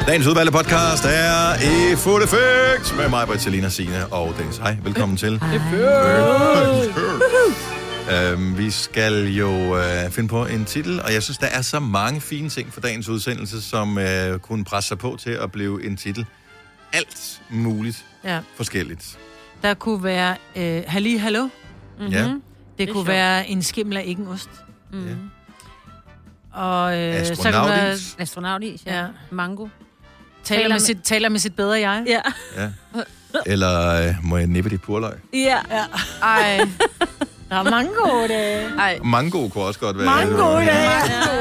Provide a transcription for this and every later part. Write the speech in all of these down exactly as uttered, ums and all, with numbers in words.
Dagens udvalgte podcast er i fuld effekt med mig, Britt, Selina, Signe og Dennis. Hej, velkommen til. Øhm, vi skal jo øh, finde på en titel, og jeg synes, der er så mange fine ting for dagens udsendelse, som øh, kunne presse sig på til at blive en titel. Alt muligt ja. forskelligt. Der kunne være øh, halli, hallo. Mm-hmm. Ja. Det, det kunne sjovt. Være en skimmel af ikke en ost. Mm. Ja. Og øh, astronautis. Så kan være, astronautis, ja. ja. Mango. Taler, taler, med sit, taler med sit bedre jeg. Ja. ja. Eller øh, må jeg nippe dit purløg? Ja. ja. Ej. Der er mange gode dage. Ej. Mango kunne også godt være. Mange gode dage.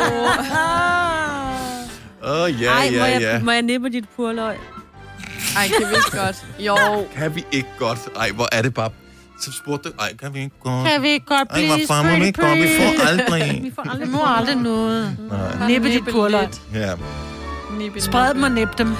Åh, oh, ja, Ej, ja, må jeg, ja. Må jeg nippe dit purløg? Ej, kan vi ikke godt? Jo. Kan vi ikke godt? Ej, hvor er det bare... Så spurgte du, ej, kan vi ikke godt? Kan vi ikke godt blive ej, hvorfor må vi ikke godt? Vi får aldrig... vi får aldrig, vi må aldrig noget. Nej. Nippe dit purløg. Ja. Spred dem og nip dem.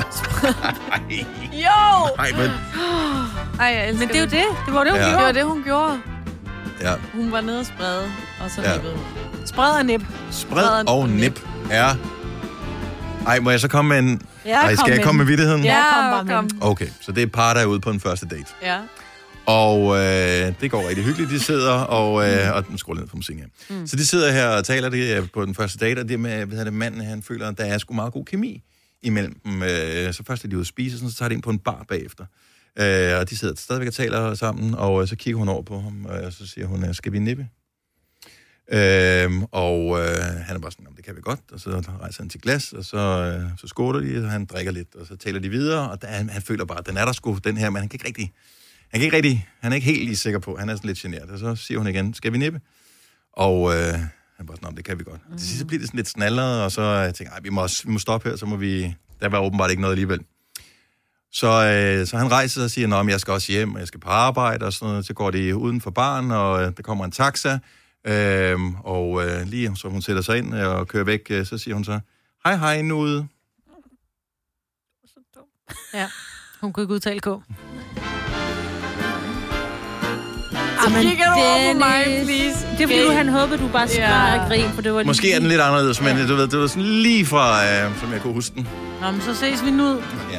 Jo! Ej, men... Ej, jeg elsker men det er jo det. Det var det, hun ja. gjorde. Det var det, hun gjorde. Ja. Hun var nede og sprede, og så ja. nippede hun. Spred og nip. Spred og nip er... Ej, må jeg så komme med en... Ja, ej, skal jeg komme med vittigheden? Ja, kom bare med. Kom. Okay, så det er et par, der er ude på en første date. Ja. Og øh, det går rigtig hyggeligt. De sidder og... Øh, og den skruer ned på musikken her. Mm. Så de sidder her og taler det på den første date, og det med, hvad det, manden, han føler, at der er sgu meget god kemi imellem dem. Øh, så først er de ude at spise, og så tager de ind på en bar bagefter. Øh, og de sidder stadigvæk og taler sammen, og så kigger hun over på ham, og så siger hun, skal vi nippe? Øh, og øh, han er bare sådan, det kan vi godt, og så rejser han til glas, og så, øh, så skåler de, og han drikker lidt, og så taler de videre, og der, han, han føler bare, at den er der sgu, den her, men han kan ikke rigtig, han kan ikke rigtig, han er ikke helt lige sikker på, han er sådan lidt genert, og så siger hun igen, skal vi nippe? Og øh, han bare sådan, det kan vi godt. Mm. Til sidst bliver det sådan lidt snallet, og så jeg tænker jeg, vi må, vi må stoppe her, så må vi, der var åbenbart ikke noget alligevel. Så, øh, så han rejser sig og siger, at jeg skal også hjem, og jeg skal på arbejde, og sådan noget. Så går de uden for baren, og øh, der kommer en taxa, øh, og øh, lige så hun sætter sig ind og kører væk, øh, så siger hun så, hej hej nude. Ja, hun kunne ikke udtale K. Så kigger du over på mig, please. Det er fordi, du, han håbede, du bare skræd og grin, for det var måske lige... er den lidt anderledes, men ja. du ved, det var sådan lige fra, øh, som jeg kunne huske den. Nå, men så ses vi nu. Ja.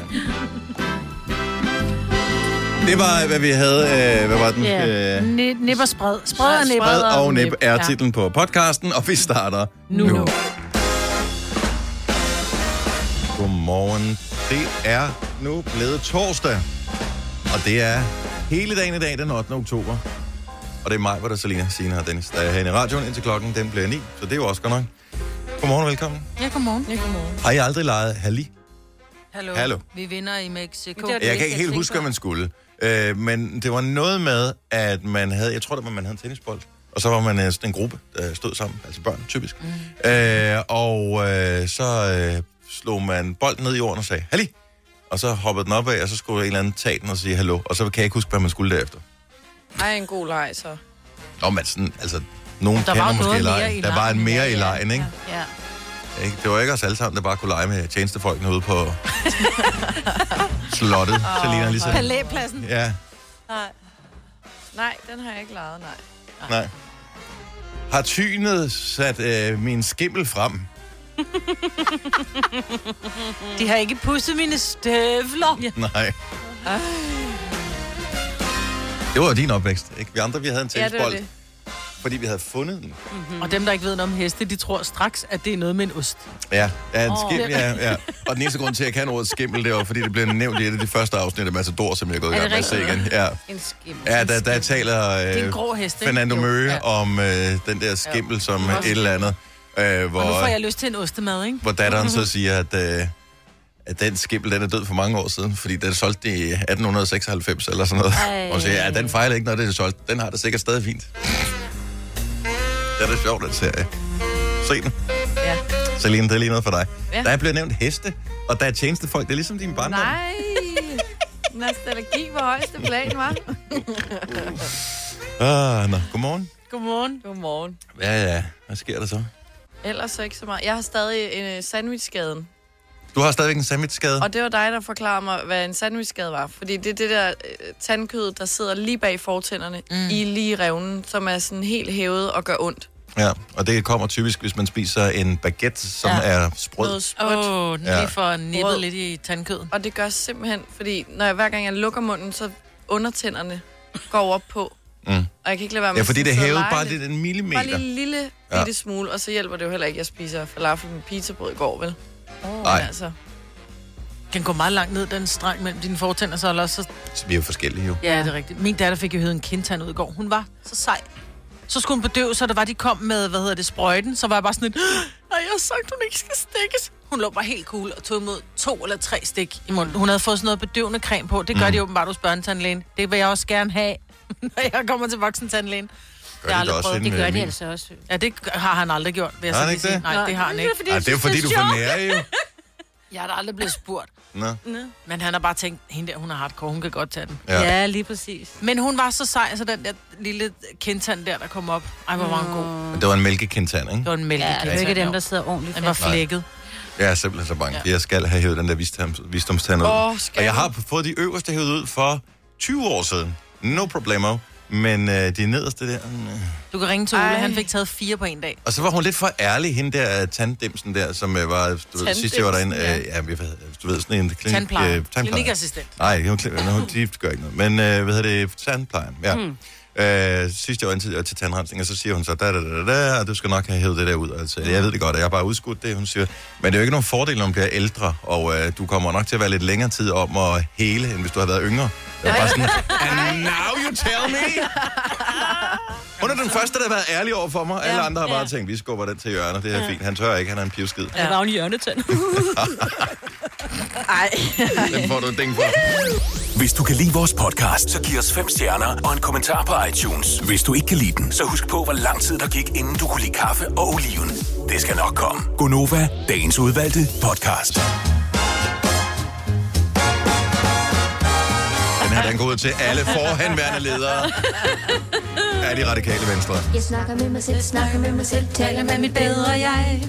Det var, hvad vi havde. Øh, hvad var den? Yeah. Øh... Nip og spred. Spred og nip. Spred og nip er titlen på podcasten, og vi starter nu. nu. Godmorgen. Det er nu blevet torsdag, og det er hele dagen i dag, den ottende oktober. Og det er mig, hvor der er Selina, Signe og Dennis, der er herinde i radioen, indtil klokken den bliver ni, så det er jo også godt nok. Godmorgen og velkommen. Ja, godmorgen. Ja, godmorgen. Har I aldrig leget halli? Hallo. Hallo. Vi vinder i Mexico. Jeg kan ikke helt huske, hvad man skulle. Øh, men det var noget med, at man havde, jeg tror, det var, man havde en tennisbold, og så var man en, en gruppe, der stod sammen, altså børn, typisk. Mm. Øh, og øh, så øh, slog man bolden ned i jorden og sagde, halli! Og så hoppede den opad, og så skulle en eller anden tage den og sige hallo, og så kan jeg ikke huske, hvad man skulle derefter. Ej, en god leg, så. Nå, men sådan, altså, nogen der kender var måske lejen. Der var en mere i lejen, ikke? Ja. Ja. Ikke? Det var ikke os alle sammen, der bare kunne lege med tjenestefolkene ude på slottet. Oh, Selina, lige så. Palæpladsen. Ja. Nej. Nej, den har jeg ikke leget, nej. Nej. nej. Har tynet sat øh, min skimmel frem? De har ikke pudset mine støvler. Ja. Nej. Ej. Det var din opvækst, ikke? Vi andre, vi havde en tennisbold. Ja, fordi vi havde fundet den. Mm-hmm. Og dem, der ikke ved noget om heste, de tror straks, at det er noget med en ost. Ja, ja en oh. skimmel, ja, ja. Og den eneste grund til, at jeg kan ordet skimmel, det var, fordi det blev nævnt i et af de første afsnit af Matador, som jeg er gået i gang med at se igen. Ja. En skimmel. Ja, der, der taler øh, det er en grå hest, Fernando Møge ja. om øh, den der skimmel, som et eller andet. Øh, hvor, og nu får jeg lyst til en ostemad, ikke? Hvor datteren så siger, at... Øh, at den skimmel, den er død for mange år siden, fordi den solgte i atten seksoghalvfems eller sådan noget. Ej. Og så siger, ja, den fejler ikke, når det er solgt. Den har det sikkert stadig fint. Det er da sjovt, den serie. Se den. Ja. Selina, det er lige noget for dig. Ja. Der er blevet nævnt heste, og der er tjenestefolk. Det er ligesom din barndom. Nej. Nostalgi på højeste plan, hva'? ah, nå. Godmorgen. Godmorgen. Godmorgen. Ja, ja. Hvad sker der så? Ellers så ikke så meget. Jeg har stadig en uh, sandwichskaden. Du har stadigvæk en sandwichskade? Og det var dig, der forklarede mig, hvad en sandwichskade var. Fordi det er det der uh, tandkød, der sidder lige bag fortænderne, mm. i lige revnen, som er sådan helt hævet og gør ondt. Ja, og det kommer typisk, hvis man spiser en baguette, som Ja. er sprød. Noget sprødt. Åh, oh, lige Ja. for nippet Brød. lidt i tandkødet. Og det gør simpelthen, fordi når jeg, hver gang jeg lukker munden, så undertænderne går op på. Mm. Og jeg kan ikke lade være med Ja, fordi at det sidde og hævet lege bare lidt. lidt en millimeter. Bare lige en lille Ja. bitte smule, og så hjælper det jo heller ikke, at jeg spiser falafel med pizzabrød i går, vel? Oh. Nej. Men altså, Den går meget langt ned, den streng mellem dine fortænder, så eller så... Så vi er jo forskellige jo. Ja, det er rigtigt. Min datter fik jo hævet en kindtand ud i går. Hun var så sej. Så skulle hun bedøve, så der var, de kom med, hvad hedder det, sprøjten. Så var jeg bare sådan et, nej, jeg har sagt, hun ikke skal stikkes. Hun lå bare helt cool og tog imod to eller tre stik i munden. Hun havde fået sådan noget bedøvende creme på. Det gør mm. de åbenbart hos børnetandlægen. Det vil jeg også gerne have, når jeg kommer til voksentandlægen. Gør de det også Det inden, gør øh, de min- altså også. Ja, det har han aldrig gjort, vil jeg Har så han lige ikke sige. det? Nej, det har han ikke. Ej, det er jo fordi, du får nære jo. Jeg er da aldrig blevet spurgt. Nå. Men han har bare tænkt, hende der, hun er hardcore, hun kan godt tage den. Ja. Ja, lige præcis. Men hun var så sej, så den der lille kindtand der, der kom op. Ej, hvor var hun god. Men det var en mælkekindtand, ikke? Det var en Ja, mælkekindtand. det er ikke dem, jo. der sidder ordentligt Den var fast. flækket. Jeg er simpelthen så bange. Ja. Jeg skal have hævet den der visdoms, visdomstand ud. Åh, skal og jeg du? har fået de øverste hævet ud for tyve år siden. No problemo. Men øh, de nederste der... Øh. Du kan ringe til Ole, Ej. han fik taget fire på en dag. Og så var hun lidt for ærlig, hende der tanddimsen der, som øh, var... Du ved, sidst jeg var derinde... Øh, ja, jeg ved, du ved, sådan en klinik... Tandplejer. Øh, tandplejer. Klinikassistent. Nej, hun, hun, hun, de gør ikke noget. Men øh, hvad hedder det? Tandplejen, ja. Mm. Øh, sidst jeg var inde til, til tandrensning, og så siger hun så, da, da, da, da, og du skal nok have hævet det der ud. Altså, jeg ved det godt, og jeg har bare udskudt det, hun siger. Men det er jo ikke nogen fordel, når man bliver ældre, og øh, du kommer nok til at være lidt længere tid om at hele, end hvis du har været yngre. Det er bare sådan, and now you tell me! Hun er den første, der har været ærlig over for mig. Alle andre har bare tænkt, vi skubber den til hjørnet, det er fint. Han tør ikke, han er en pivskid. Ja. Der var jo en hjørnetand. ej. Den får du et ding for. Hvis du kan lide vores podcast, så giv os fem stjerner og en kommentar på iTunes. Hvis du ikke kan lide den, så husk på, hvor lang tid der gik, inden du kunne lide kaffe og oliven. Det skal nok komme. Gonova, dagens udvalgte podcast. Den her, den går ud til alle forhenværende ledere af de radikale venstre. Jeg snakker med mig selv, snakker med mig selv, taler med mit bedre jeg.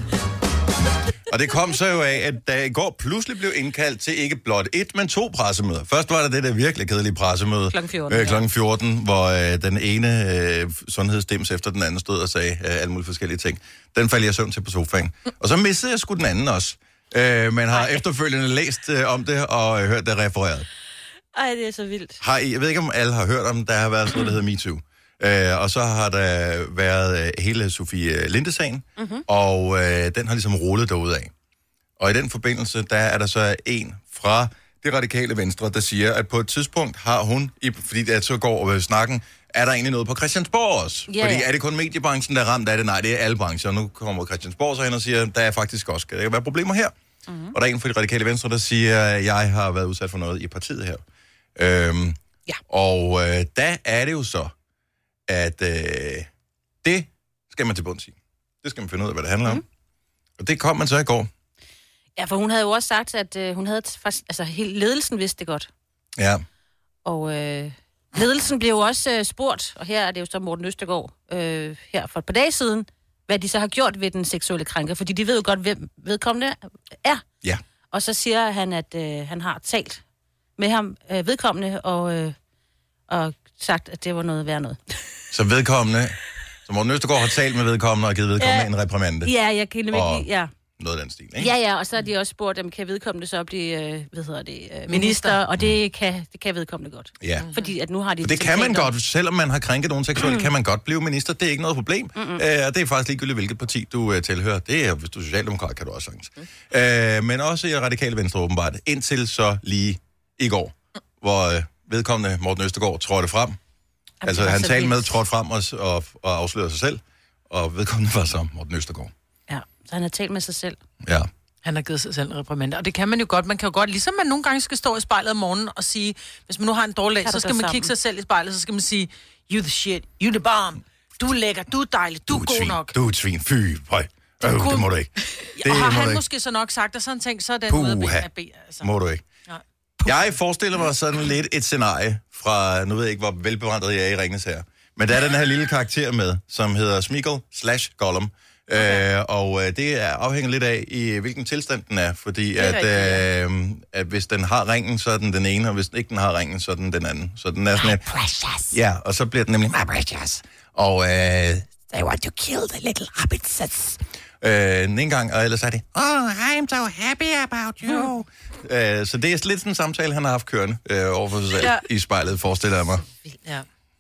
Og det kom så jo af, at der i går pludselig blev indkaldt til ikke blot et, men to pressemøder. Først var der det der virkelig kedelige pressemøde. Klokken fjorten, Øh, klokken fjorten, hvor øh, den ene øh, sundhedsdims efter den anden stod og sagde øh, alle mulige forskellige ting. Den faldt jeg i søvn til på sofaen. Og så missede jeg sgu den anden også. Øh, men har efterfølgende læst øh, om det og øh, hørt det refereret. Ej, det er så vildt. Har I, jeg ved ikke, om alle har hørt om, der har været sådan noget, der hedder MeToo. Øh, og så har der været øh, hele Sofie Linde-sagen, mm-hmm. og øh, den har ligesom rullet derudad. Og i den forbindelse, der er der så en fra det radikale venstre, der siger, at på et tidspunkt har hun, i, fordi det så går over snakken, er der egentlig noget på Christiansborg også? Ja, Fordi ja. er det kun mediebranchen, der er ramt af det? Nej, det er alle brancher. Og nu kommer Christiansborg så hen og siger, der er faktisk også, kan der være problemer her? Mm-hmm. Og der er en fra det radikale venstre, der siger, at jeg har været udsat for noget i partiet her. Øhm, Ja. Og øh, der er det jo så, at øh, det skal man til bunds i. Det skal man finde ud af, hvad det handler om. Og det kom man så i går. Ja, for hun havde jo også sagt, at øh, hun havde faktisk, altså hele ledelsen vidste det godt. Ja. Og øh, ledelsen blev jo også øh, spurgt, og her er det jo så Morten Østergaard, øh, her for et par dage siden, hvad de så har gjort ved den seksuelle krænker, fordi de ved jo godt, hvem vedkommende er. Ja. Og så siger han, at øh, han har talt med ham øh, vedkommende, og, øh, og sagt, at det var noget værd noget. Så vedkommende, så Morten Østergaard har talt med vedkommende og givet vedkommende Ja. en reprimande. Ja, jeg kan nemlig Og- ikke, ja. Noget af den stil, ikke? Ja, ja, og så har de også spurgt dem, kan vedkommende så blive, øh, hvad hedder det, øh, minister, Minister. og det kan, det kan vedkommende godt. Ja. Fordi at nu har de... For det kan man talt om- godt, selvom man har krænket nogen seksuelt, kan man godt blive minister. Det er ikke noget problem. Mm-hmm. Øh, og det er faktisk ligegyldigt, hvilket parti du øh, tilhører. Det er, hvis du er socialdemokrat, kan du også sagtens. Mm. Øh, men også i radikale venstre åbenbart. Indtil så lige i går, hvor øh, vedkommende Morten Østergaard trådte frem. Jamen, Altså, det var han så talte med, vildt. trådte frem og, og, og afslørede sig selv. Og vedkommende var så Morten Østergaard. Ja, så han har talt med sig selv. Ja. Han har givet sig selv en reprimande. Og det kan man jo godt. Man kan jo godt, ligesom man nogle gange skal stå i spejlet om morgenen og sige, hvis man nu har en dårlig dag, Tag så dig skal man sammen. kigge sig selv i spejlet, så skal man sige, you the shit, you the bomb, du er lækker, du er dejlig, du er Du er et god svin. nok. Du er et svin. Fy, høj. Øh, kunne- det må du ikke. Det Og har må du han ikke. måske så nok sagt, og så har han tænkt, så er den ude af Puha. ben af ben. Altså. Må du ikke. Nej. Jeg forestiller mig sådan lidt et scenarie fra, nu ved jeg ikke, hvor velbevandret jeg er i Ringnes her, men der er den her lille karakter med, som hedder Smeagol slash Gollum. Okay. Øh, og øh, det er afhænger lidt af, i hvilken tilstand den er, fordi at, rigtigt, øh, at hvis den har ringen, så er den den ene, og hvis den ikke den har ringen, så er den den anden. Så den er sådan lidt... Precious. Ja, og så bliver den nemlig my precious. Og øh, I want to kill the little rabbits. Øh, en gang, og ellers er det, oh, I'm so happy about you. Mm. Øh, så det er lidt sådan en samtale, han har haft kørende øh, over for sig selv ja. i spejlet, forestiller jeg mig. Ja.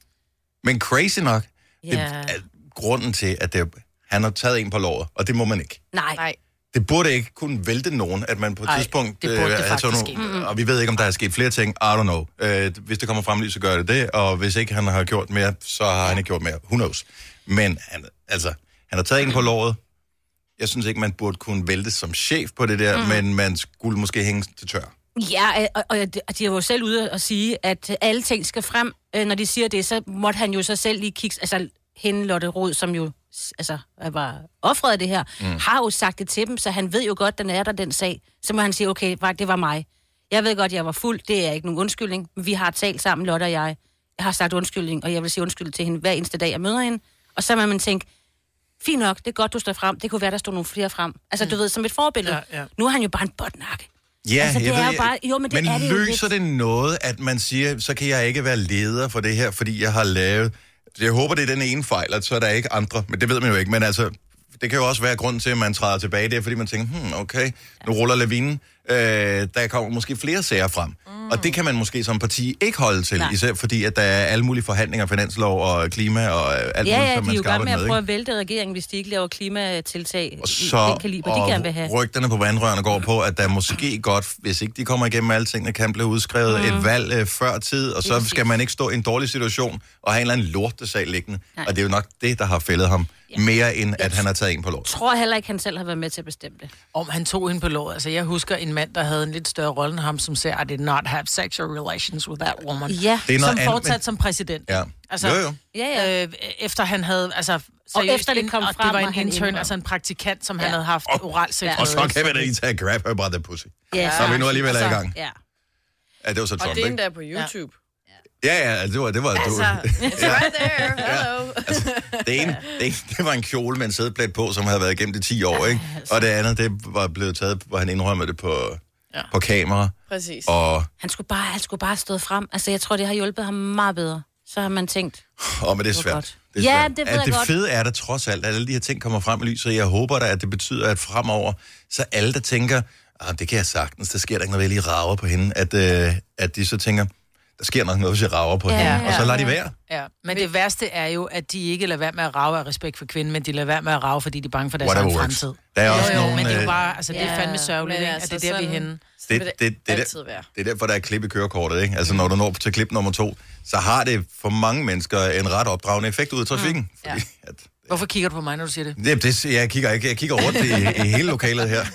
Men crazy nok, Ja. det er grunden til, at det, han har taget en på låret, og det må man ikke. Nej. Nej. Det burde ikke kunne vælte nogen, at man på et Ej, tidspunkt... det burde det øh, faktisk nogle, ske. mm-hmm. Og vi ved ikke, om der er sket flere ting. I don't know. Øh, hvis det kommer frem lige, så gør det det. Og hvis ikke han har gjort mere, så har han ikke gjort mere. Who knows? Men han, altså, han har taget en på låret. Jeg synes ikke, man burde kunne vælte som chef på det der, mm. men man skulle måske hænge til tør. Ja, og, og de er jo selv ude og sige, at alle ting skal frem. Når de siger det, så måtte han jo så selv lige kigge... Altså, hende Lotte Rod, som jo altså, var offret af det her, mm. har jo sagt det til dem, så han ved jo godt, den er der, den sag. Så må han sige, okay, det var mig. Jeg ved godt, jeg var fuld. Det er ikke nogen undskyldning. Vi har talt sammen, Lotte og jeg. Jeg har sagt undskyldning, og jeg vil sige undskyld til hende hver eneste dag, jeg møder hende. Og så må man tænke, fint nok, det er godt, du står frem. Det kunne være, der stod nogle flere frem. Altså, mm. du ved, som et forbillede. Ja, ja. Nu er han jo bare en botnakke. Ja, altså, det jeg er ved, jo bare, jo, men det men er det løser jo det noget, at man siger, så kan jeg ikke være leder for det her, fordi jeg har lavet... Jeg håber, det er den ene fejl, at så er der ikke andre, men det ved man jo ikke. Men altså, det kan jo også være grund til, at man træder tilbage. Det er, fordi man tænker, hmm, okay, nu ruller lavinen. Øh, der kommer måske flere sager frem. Mm. Og det kan man måske som parti ikke holde til, Nej. især fordi, at der er alle mulige forhandlinger, finanslov og klima og alt ja, muligt, ja, som man skal arbejde med. Ja, de er jo godt med at prøve ikke? at vælte regeringen, hvis de ikke laver klimatiltag og i så, den kaliber, de gerne vil have. Og rygterne på vandrørene går på, at der måske godt, hvis ikke de kommer igennem alle tingene, kan blive udskrevet mm. et valg øh, før tid, og så skal man ikke stå i en dårlig situation og have en eller anden lortesag liggende. Nej. Og det er jo nok det, der har fældet ham. Ja. Mere end at han har taget en på låret. Jeg tror heller ikke, han selv har været med til at bestemme det. Om han tog hende på låret. Altså, jeg husker en mand, der havde en lidt større rolle end ham, som sagde, I did not have sexual relations with that woman. Ja. Det er noget som andet, fortsat men... som præsident. Ja. Altså, jo, jo. Ja, ja. Øh, efter han havde, altså... Og seriøst, efter det kom og frem, det var en og han intern, indrømte. altså en praktikant, som ja. han havde haft Og, oral sex. Ja. og så kan vi da lige tage grab her, brother pussy. Ja. Så er vi nu alligevel altså, i gang. Ja. Ja, det var så Trump, Og det er ikke? endda på YouTube. Ja, ja, det var... Det var Altså, it's right there. Hello. Altså, det, ene, det, ene, det var en kjole med en sædeplet på, som havde været igennem det ti år, ikke? Og det andet, det var blevet taget, hvor han indrømmede det på, ja. på kamera. Præcis. Og, Han skulle bare, han skulle bare stå frem. Altså, jeg tror, det har hjulpet ham meget bedre. Så har man tænkt... og men det er svært. godt. Det er Ja, svært. det ved at jeg det godt. fede er der trods alt, at alle de her ting kommer frem i lyset, og jeg håber da, at det betyder, at fremover, så alle, der tænker, ah, det kan jeg sagtens, der sker der ikke noget, jeg lige rager på hende, at, øh, at de så tænker, der sker nok noget, hvis jeg rager på Ja, hende, ja, og så lader ja. de være. Ja, men det værste er jo, at de ikke lader være med at rage af respekt for kvinden, men de lader være med at rage, fordi de er bange for deres Whatever egen works. fremtid. Der er også jo, jo, nogle, men det er jo øh, bare, altså det er Ja, fandme sørgeligt, men ikke? altså, At det er der, vi er sådan- henne. Så Det, vil det, det, det, det, altid være. det er derfor, der er klip i kørekortet, ikke? Altså, når du når til klip nummer to, så har det for mange mennesker en ret opdragende effekt ud af trafikken. Mm. Ja. Fordi, at, Hvorfor kigger du på mig, når du siger det? det, det, jeg kigger ikke. Jeg kigger rundt i, i hele lokalet her.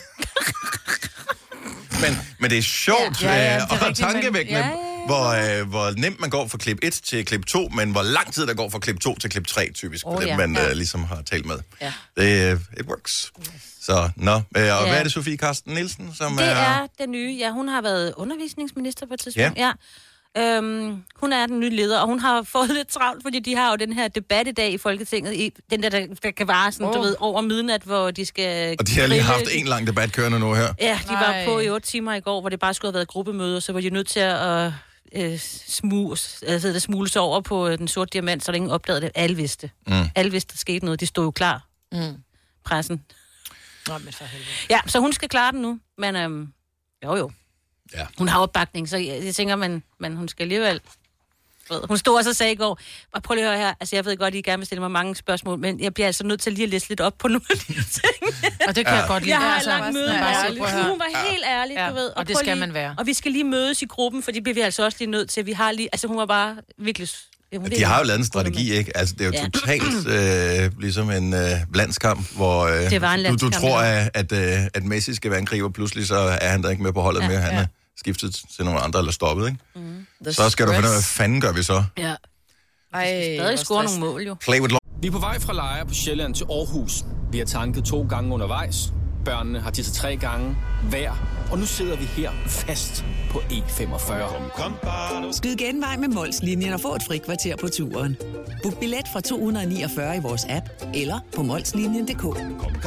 men, men det er sjovt Ja, ja, ja, øh, det er og rigtigt, men- tankevækkende, ja, ja, ja. Hvor, øh, hvor nemt man går fra klip et til klip to, men hvor lang tid der går fra klip to til klip tre, typisk, Oh, på det, ja. man Ja. øh, ligesom har talt med. Ja. Det, øh, it works. Så, nå. Øh, og Ja. hvad er det, Sofie Carsten Nielsen, som Det er den nye. Ja, hun har været undervisningsminister på et tidspunkt. Ja. Ja. Øhm, hun er den nye leder, og hun har fået lidt travlt, fordi de har jo den her debat i dag i Folketinget, i, den der, der, der kan vare sådan, oh. du Oh. ved, over midnat, hvor de skal... Og de har lige grille. haft en lang debat kørende nu her. Ja, de var Nej. på i otte timer i går, hvor det bare skulle have været gruppemøde, og så var de nødt til at øh, smule, altså, det smule sig over på øh, den sorte diamant, så der ingen opdagede det. Alle vidste. Mm. Alle vidste, der skete noget. De stod jo klar. Mm. Pressen. Nå, men for helvede. Ja, så hun skal klare den nu, men øhm, jo jo. Ja. Hun har opbakning, så jeg, jeg tænker, men, men hun skal alligevel... ved. Hun stod også og sagde i går, og prøv lige at høre her, altså jeg ved godt, I gerne vil stille mig mange spørgsmål, men jeg bliver altså nødt til lige at læse lidt op på nogle af de ting. Og det kan ja. jeg godt lide. Jeg har altså, et langt møde jeg med bare hende. siger, prøv at høre. Hun var helt ærlig, Ja, du ved. og det prøv skal lige, man være. Og vi skal lige mødes i gruppen, for det bliver vi altså også lige nødt til. Vi har lige, altså hun var bare virkelig... Hun De har jo lavet en strategi, ikke? Altså, det er jo Ja. totalt øh, ligesom en øh, landskamp, hvor øh, Det var en du, du landskamp, tror, ja. at, at, øh, at Messi skal være en griber, pludselig så er han der ikke med på holdet Ja, mere. Han ja. er skiftet til nogle andre eller stoppet, ikke? Mm. Så skal du finde ud af, hvad fanden gør vi så? Ja. Ej, Stadig hvor score nogle stressende. mål, jo. Play with law. Vi er på vej fra Lejre på Sjælland til Aarhus. Vi har tanket to gange undervejs. Børnene har tisset tre gange hver. Og nu sidder vi her fast på E femogfyrre. Skyd genvej med Mols-linjen og få et frikvarter på turen. Book billet fra to hundrede niogfyrre i vores app eller på molslinjen punktum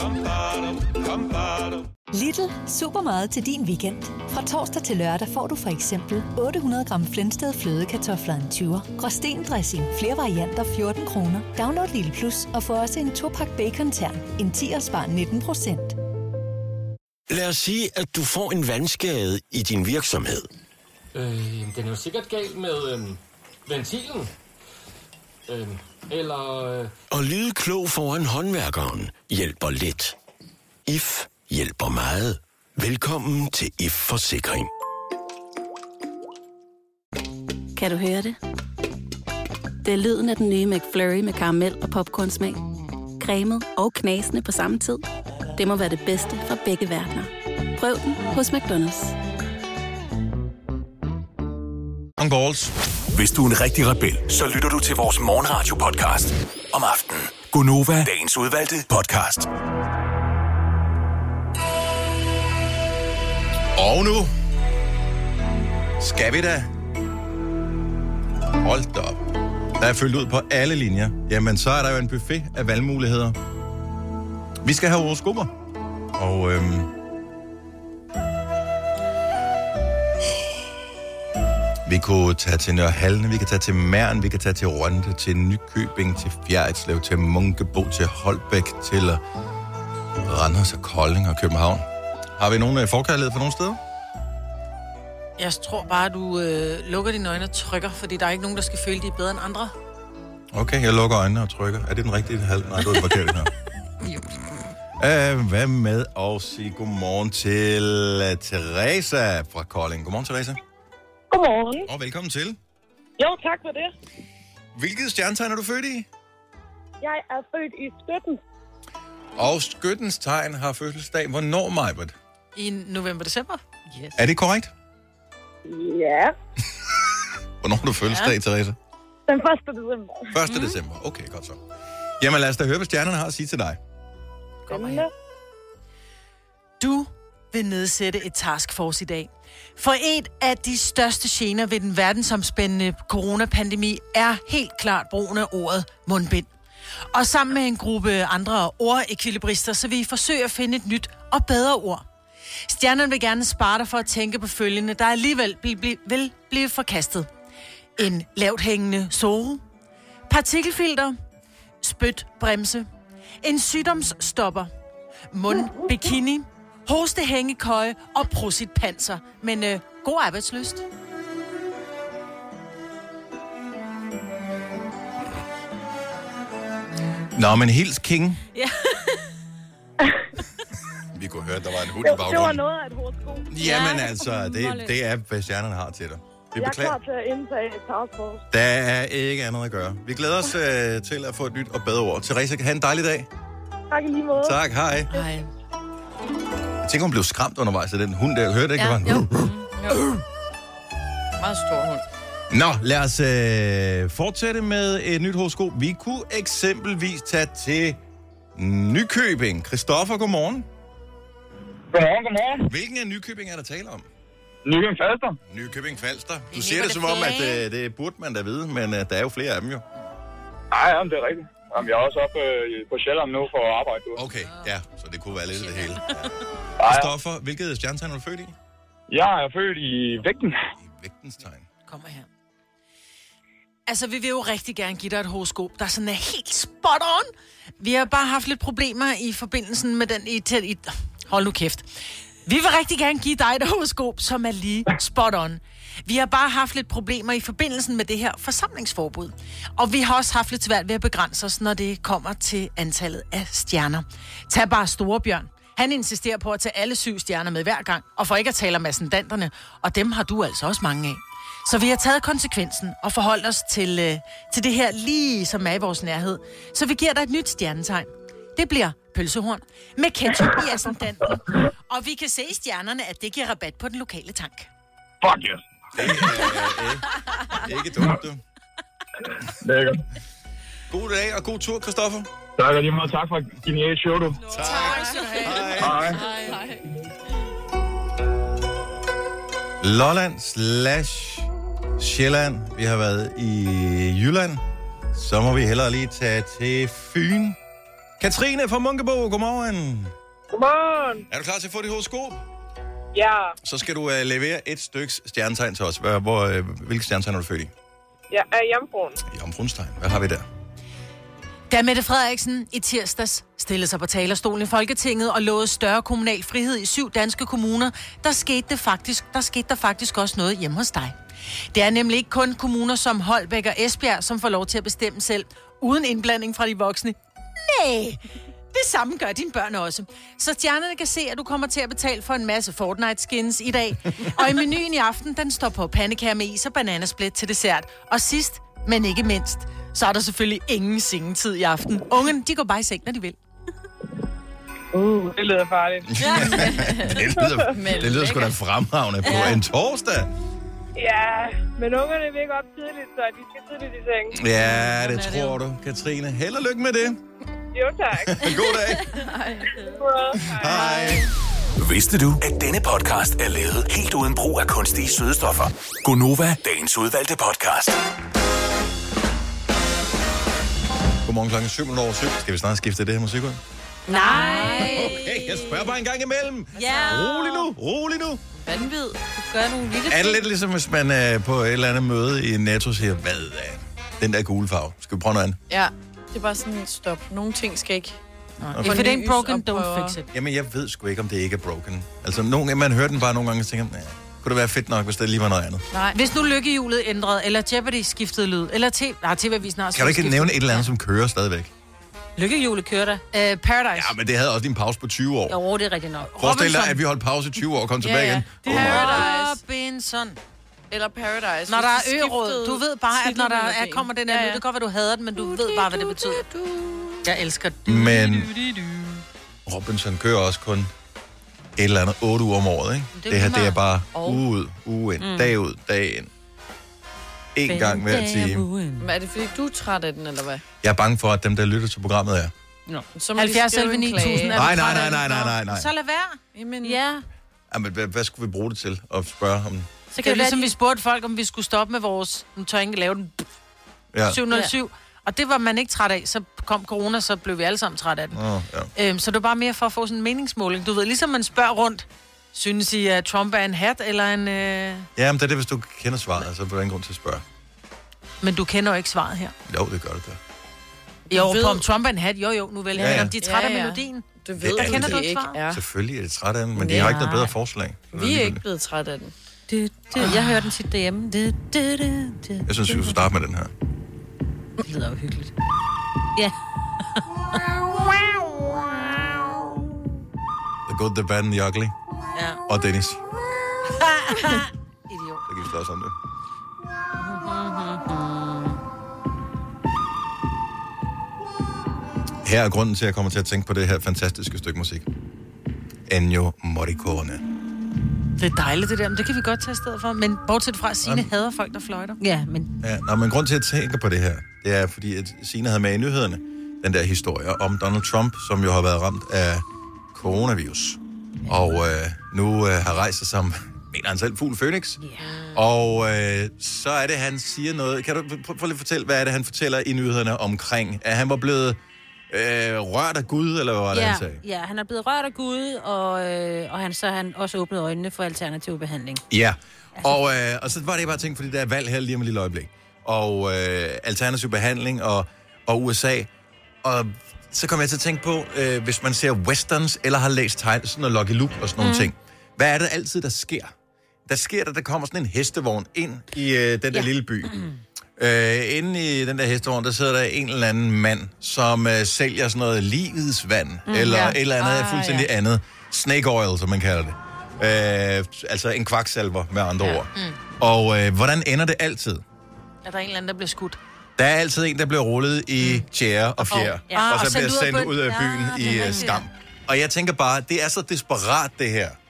d k. Lidl. Supermarked til din weekend. Fra torsdag til lørdag får du for eksempel otte hundrede gram Flensted flødekartofler en tyver, Gråsten dressing, flere varianter fjorten kroner. Download Lidl Plus og få også en to-pakke bacon-tern, en tier spar nitten procent. Lad os sige, at du får en vandskade i din virksomhed. Øh, den er jo sikkert galt med øh, ventilen. Øh, eller... Øh... Og lyde klog foran håndværkeren hjælper lidt. I F hjælper meget. Velkommen til I F Forsikring. Kan du høre det? Det er lyden af den nye McFlurry med karamel og popcornsmag. Cremet og knasende på samme tid. Det må være det bedste fra begge verdener. Prøv den hos McDonald's. On balls. Hvis du er en rigtig rebel, så lytter du til vores morgenradio-podcast om aftenen. Gonova, dagens udvalgte podcast. Og nu skal vi da. Hold da op. Der er fyldt ud på alle linjer. Jamen, så er der jo en buffet af valgmuligheder. Vi skal have horoskoper. Og øhm, vi kunne tage til Nørre Halne, vi kan tage til Mern, vi kan tage til Rønde, til Nykøbing, til Fjerritslev, til Munkebo, til Holbæk, til Randers og Kolding og København. Har vi nogen forkærlighed for nogle steder? Jeg tror bare, du øh, lukker dine øjne og trykker, fordi der er ikke nogen, der skal føle, de er bedre end andre. Okay, jeg lukker øjnene og trykker. Er det den rigtige halv? Nej, du er forkert her. Uh, hvad med at sige godmorgen til uh, Teresa fra Kolding. Godmorgen, Teresa. Godmorgen. Og velkommen til. Jo, tak for det. Hvilket stjernetegn er du født i? Jeg er født i Skytten. Og Skyttens tegn har fødselsdag. Hvornår, Majbert? I november-december? Yes. Er det korrekt? Ja. Hvornår har du fødselsdag, ja. Teresa? Den første december. første december. Okay, godt så. Jamen lad os da høre, hvad stjernerne har at sige til dig. Kom her. Du vil nedsætte et taskforce i dag. For et af de største gener ved den verdensomspændende coronapandemi er helt klart brugen af ordet mundbind. Og sammen med en gruppe andre ordekvilibrister, så vil I forsøge at finde et nyt og bedre ord. Stjernerne vil gerne spare dig for at tænke på følgende, der alligevel bl- bl- vil blive forkastet. En lavt hængende sore, partikelfilter, spytbremse, en sygdomsstopper, mundbikini, hostehængekøje og prositpanser. Men øh, god arbejdslyst. Nå, men hils King. Ja. Vi kunne høre, at der var en hund det, i baggrunden. Det var noget af et horoskop. Jamen altså, det, det er, hvad stjernerne har til dig. Vi Jeg er beklager. klar til at indtage et taskforce. Der er ikke andet at gøre. Vi glæder os øh, til at få et nyt og bedre ord. Teresa, have en dejlig dag. Tak i lige måde. Tak, hej. Hej. Jeg tænker, hun blev skræmt undervejs af den hund der. Hørte ikke, Ja, det var en... jo. Meget stor hund. Nå, lad os øh, fortsætte med et nyt horoskop. Vi kunne eksempelvis tage til Nykøbing. Christoffer, godmorgen. Godmorgen, godmorgen. Hvilken af Nykøbing er der tale om? Nykøbing Falster. Nykøbing Falster. Du siger det som om, at øh, det burde man da vide, men øh, der er jo flere af dem jo. Nej, jamen, det er rigtigt. Jamen, jeg er også oppe øh, på Sjælland nu for at arbejde. Du. Okay, ja, så det kunne være lidt af det hele. Ja. Christoffer, hvilket stjernetegn er du født i? Jeg er født i vægten. I vægtens tegn. Kommer her. Altså, vi vil jo rigtig gerne give dig et horoskop, der sådan er helt spot on. Vi har bare haft lidt problemer i forbindelsen med den i... Til, i hold nu kæft. Vi vil rigtig gerne give dig et horoskop, som er lige spot on. Vi har bare haft lidt problemer i forbindelsen med det her forsamlingsforbud. Og vi har også haft lidt svært ved at begrænse os, når det kommer til antallet af stjerner. Tag bare Storebjørn. Han insisterer på at tage alle syv stjerner med hver gang, og for ikke at tale om ascendanterne, og dem har du altså også mange af. Så vi har taget konsekvensen og forholdt os til, øh, til det her lige som er i vores nærhed. Så vi giver dig et nyt stjernetegn. Det bliver pølsehorn med ketchup i ascendanten. Og vi kan se i stjernerne, at det giver rabat på den lokale tank. Fuck yes. Det er øh, ikke dumt, du. Det er godt. God dag og god tur, Christoffer. Tak, og lige meget tak for et genialt show, du. Tak. Hej. Hej. Lolland slash Sjælland. Vi har været i Jylland. Så må vi hellere lige tage til Fyn. Katrine fra Munkebo, godmorgen. Godmorgen. Er du klar til at få dit horoskop? Ja. Så skal du uh, levere et stykke stjernetegn til os. Hvor, hvor, uh, hvilke stjernetegn er du født i? Jeg er jomfruen. Jomfruens tegn. Hvad har vi der? Da Mette Frederiksen i tirsdags stillede sig på talerstolen i Folketinget og lovede større kommunal frihed i syv danske kommuner, der skete, det faktisk, der skete der faktisk også noget hjemme hos dig. Det er nemlig ikke kun kommuner som Holbæk og Esbjerg, som får lov til at bestemme selv, uden indblanding fra de voksne. Nej, det samme gør dine børn også. Så stjernerne kan se, at du kommer til at betale for en masse Fortnite-skins i dag. Og i menuen i aften, den står på pandekager med is og bananasplit til dessert. Og sidst, men ikke mindst, så er der selvfølgelig ingen sengetid i aften. Ungen, de går bare i seng, når de vil. Uh, det lyder farligt. det lyder, det lyder sgu da fremragende på ja. en torsdag. Ja, men ungerne vil ikke op tidligt, så de skal tidligt i seng. Ja, det tror du, Katrine. Held og lykke med det. Jo, tak. God dag. Hej. Hej. Vidste du, at denne podcast er lavet helt uden brug af kunstige sødestoffer? Gonova, dagens udvalgte podcast. Godmorgen klokken syv minutter over syv. Skal vi snart skifte det her musik ud? Nej. Okay, jeg spørger bare en gang imellem. Ja. Rolig nu, rolig nu. Vanvid. Du gør nogle lille Er det lidt ligesom, hvis man er på et eller andet møde i Netto siger, hvad er den der gule farve? Skal vi prøve noget andet? Ja, det er bare sådan et stop. Nogle ting skal ikke... Okay. If it ain't broken, don't fix it. Jamen, jeg ved sgu ikke, om det ikke er broken. Altså, nogle, man hører den bare nogle gange og tænker, nah, kunne det være fedt nok, hvis det lige var noget andet? Nej. Hvis nu lykkehjulet ændrede, eller Jeopardy skiftede lyd, eller T V... Nej, T V-avisen har Kan du ikke nævne et eller andet, som kører stadigvæk? Lykkehjulet kører der. Uh, Paradise. Ja, men det havde også en pause på tyve år. Jo, det er rigtigt nok. Forestil dig, at vi holdt pause i tyve år og kom tilbage igen. Det er Paradise. Robinson. Eller Paradise. Når der er ø-råd. Du ved bare, at når der er, kommer den her ja, ja. lyd, det kan godt være, du hader den, men du ved bare, hvad det betyder. Jeg elsker det. Men Robinson kører også kun et eller andet otte uger om året, ikke? Det, det her, det er bare uge ud, uge ind, mm. dag ud, dag ind. En gang hver time. Men er det fordi, du er træt af den, eller hvad? Jeg er bange for, at dem, der lytter til programmet, er. No. halvfjerds elleve ni tusind. Nej, nej, nej, nej, nej, nej, nej. Så lad være. Jamen, ja. Jamen, hvad, hvad skulle vi bruge det til at spørge om? Så kan det er ligesom, de... vi spurgte folk, om vi skulle stoppe med vores... Nu tør jeg ikke lave den. Ja. syv nul syv. Og det var man ikke træt af. Så kom corona, så blev vi alle sammen træt af den. Oh, ja. øhm, så det var bare mere for at få sådan en meningsmåling. Du ved, ligesom man spørger rundt. Synes I, at Trump er en hat eller en... Øh... Ja, men det er det, hvis du kender svaret, så er der ingen grund til at spørge. Men du kender jo ikke svaret her. Jo, det gør det da. Jo, ved... på om Trump er en hat, jo jo, nu vel. Ja, ja. Om de er træt af ja, ja. melodien. Du ved, der kender det du ikke ikke svaret. Selvfølgelig er det træt af den, men ja. de har ikke noget bedre forslag. Vi er ikke blevet træt af den. Det, det, jeg hører den tit derhjemme. Det, det, det, det. Jeg synes, vi skal starte med den her. Det lyder jo hyggeligt. Ja. The Good, The Bad and The Ugly. Ja. Og Dennis. Idiot. Så kan vi slås om det. Her er grunden til, at jeg kommer til at tænke på det her fantastiske stykke musik. Ennio Morricone. Det er dejligt, det der. Men det kan vi godt tage i stedet for. Men bortset fra, Signe hader folk, der fløjter. Ja, men... Ja, nå, men grund til, at jeg tænker på det her, det er, fordi at Signe havde med i nyhederne den der historie om Donald Trump, som jo har været ramt af coronavirus. Og øh, nu øh, har rejst sig som, mener han selv, fugl Phoenix. Yeah. Og øh, så er det, han siger noget. Kan du prøve lige at fortælle, hvad er det, han fortæller i nyhederne omkring? At han var blevet øh, rørt af Gud, eller hvad var det, ja, han sagde? Ja, han er blevet rørt af Gud, og, øh, og han, så har han også åbnet øjnene for alternativ behandling. Ja, og, øh, og så var det bare ting, fordi der er valg her lige om et lille øjeblik. Og øh, alternativ behandling og, og U S A. Og så kom jeg til at tænke på, øh, hvis man ser westerns, eller har læst tegn, sådan noget Lucky Luke og sådan nogle mm. ting. Hvad er det altid, der sker? Der sker der, der kommer sådan en hestevogn ind i øh, den der ja. lille by. Mm. Øh, inde i den der hestevogn, der sidder der en eller anden mand, som øh, sælger sådan noget livets vand, mm, eller ja. et eller andet ah, fuldstændig ja. andet. Snake oil, som man kalder det. Øh, altså en kvaksalver, med andre ja. ord. Mm. Og øh, hvordan ender det altid? Er der en eller anden, der bliver skudt? Der er altid en, der bliver rullet i tjære og fjer, oh, ja. og så og bliver sendt ud af byen ja, i uh, skam. Og jeg tænker bare, det er så desperat det her.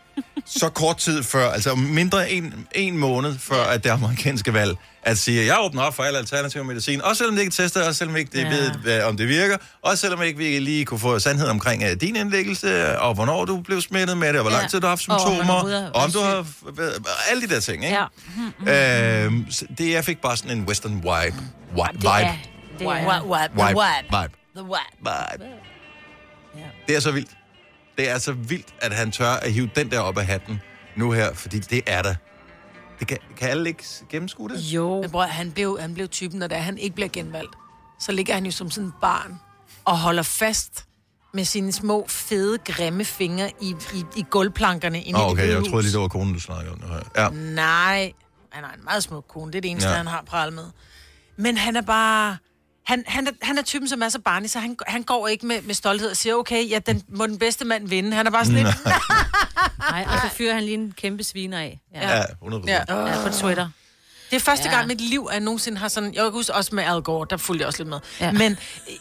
så kort tid før, altså mindre en, en måned før, at det amerikanske valg, at sige, at jeg åbner op for alle alternative medicin, også selvom det ikke tester, også selvom ikke det ja. ved, hvad, om det virker, også selvom ikke vi lige kunne få sandhed omkring uh, din indlæggelse, og hvornår du blev smittet med det, og hvor lang tid du har haft symptomer, og, og om du har... Alle de der ting, ikke? Ja. Øhm, det jeg fik bare sådan en western vibe. Vibe. Det er... Det er... Vibe. Vibe. Vibe. The vibe. Vibe. Det er så vildt. Det er så vildt, at han tør at hive den der op af hatten nu her, fordi det er der. Det kan, kan alle ikke gennemskue det? Jo. Men bror, han blev, han blev typen, når det er, han ikke bliver genvalgt. Så ligger han jo som sådan en barn og holder fast med sine små, fede, grimme fingre i, i, i gulvplankerne inde oh, okay, i det jeg troede lige, det var konen, du snakkede om det her. Ja. Nej, han har en meget smuk kone. Det er det eneste, ja. han har pral med. Men han er bare... Han, han, er, han er typen, som er så barnlig, så han, han går ikke med, med stolthed og siger, okay, ja, den, må den bedste mand vinde. Han er bare sådan lidt... Nej, og så fyrer han lige en kæmpe sviner af. Ja, ja hundrede procent. Ja, ja, på Twitter. Det er første ja. gang i mit liv, at jeg nogensinde har sådan... Jeg kan huske også med Al Gore, der fulgte jeg også lidt med. Ja. Men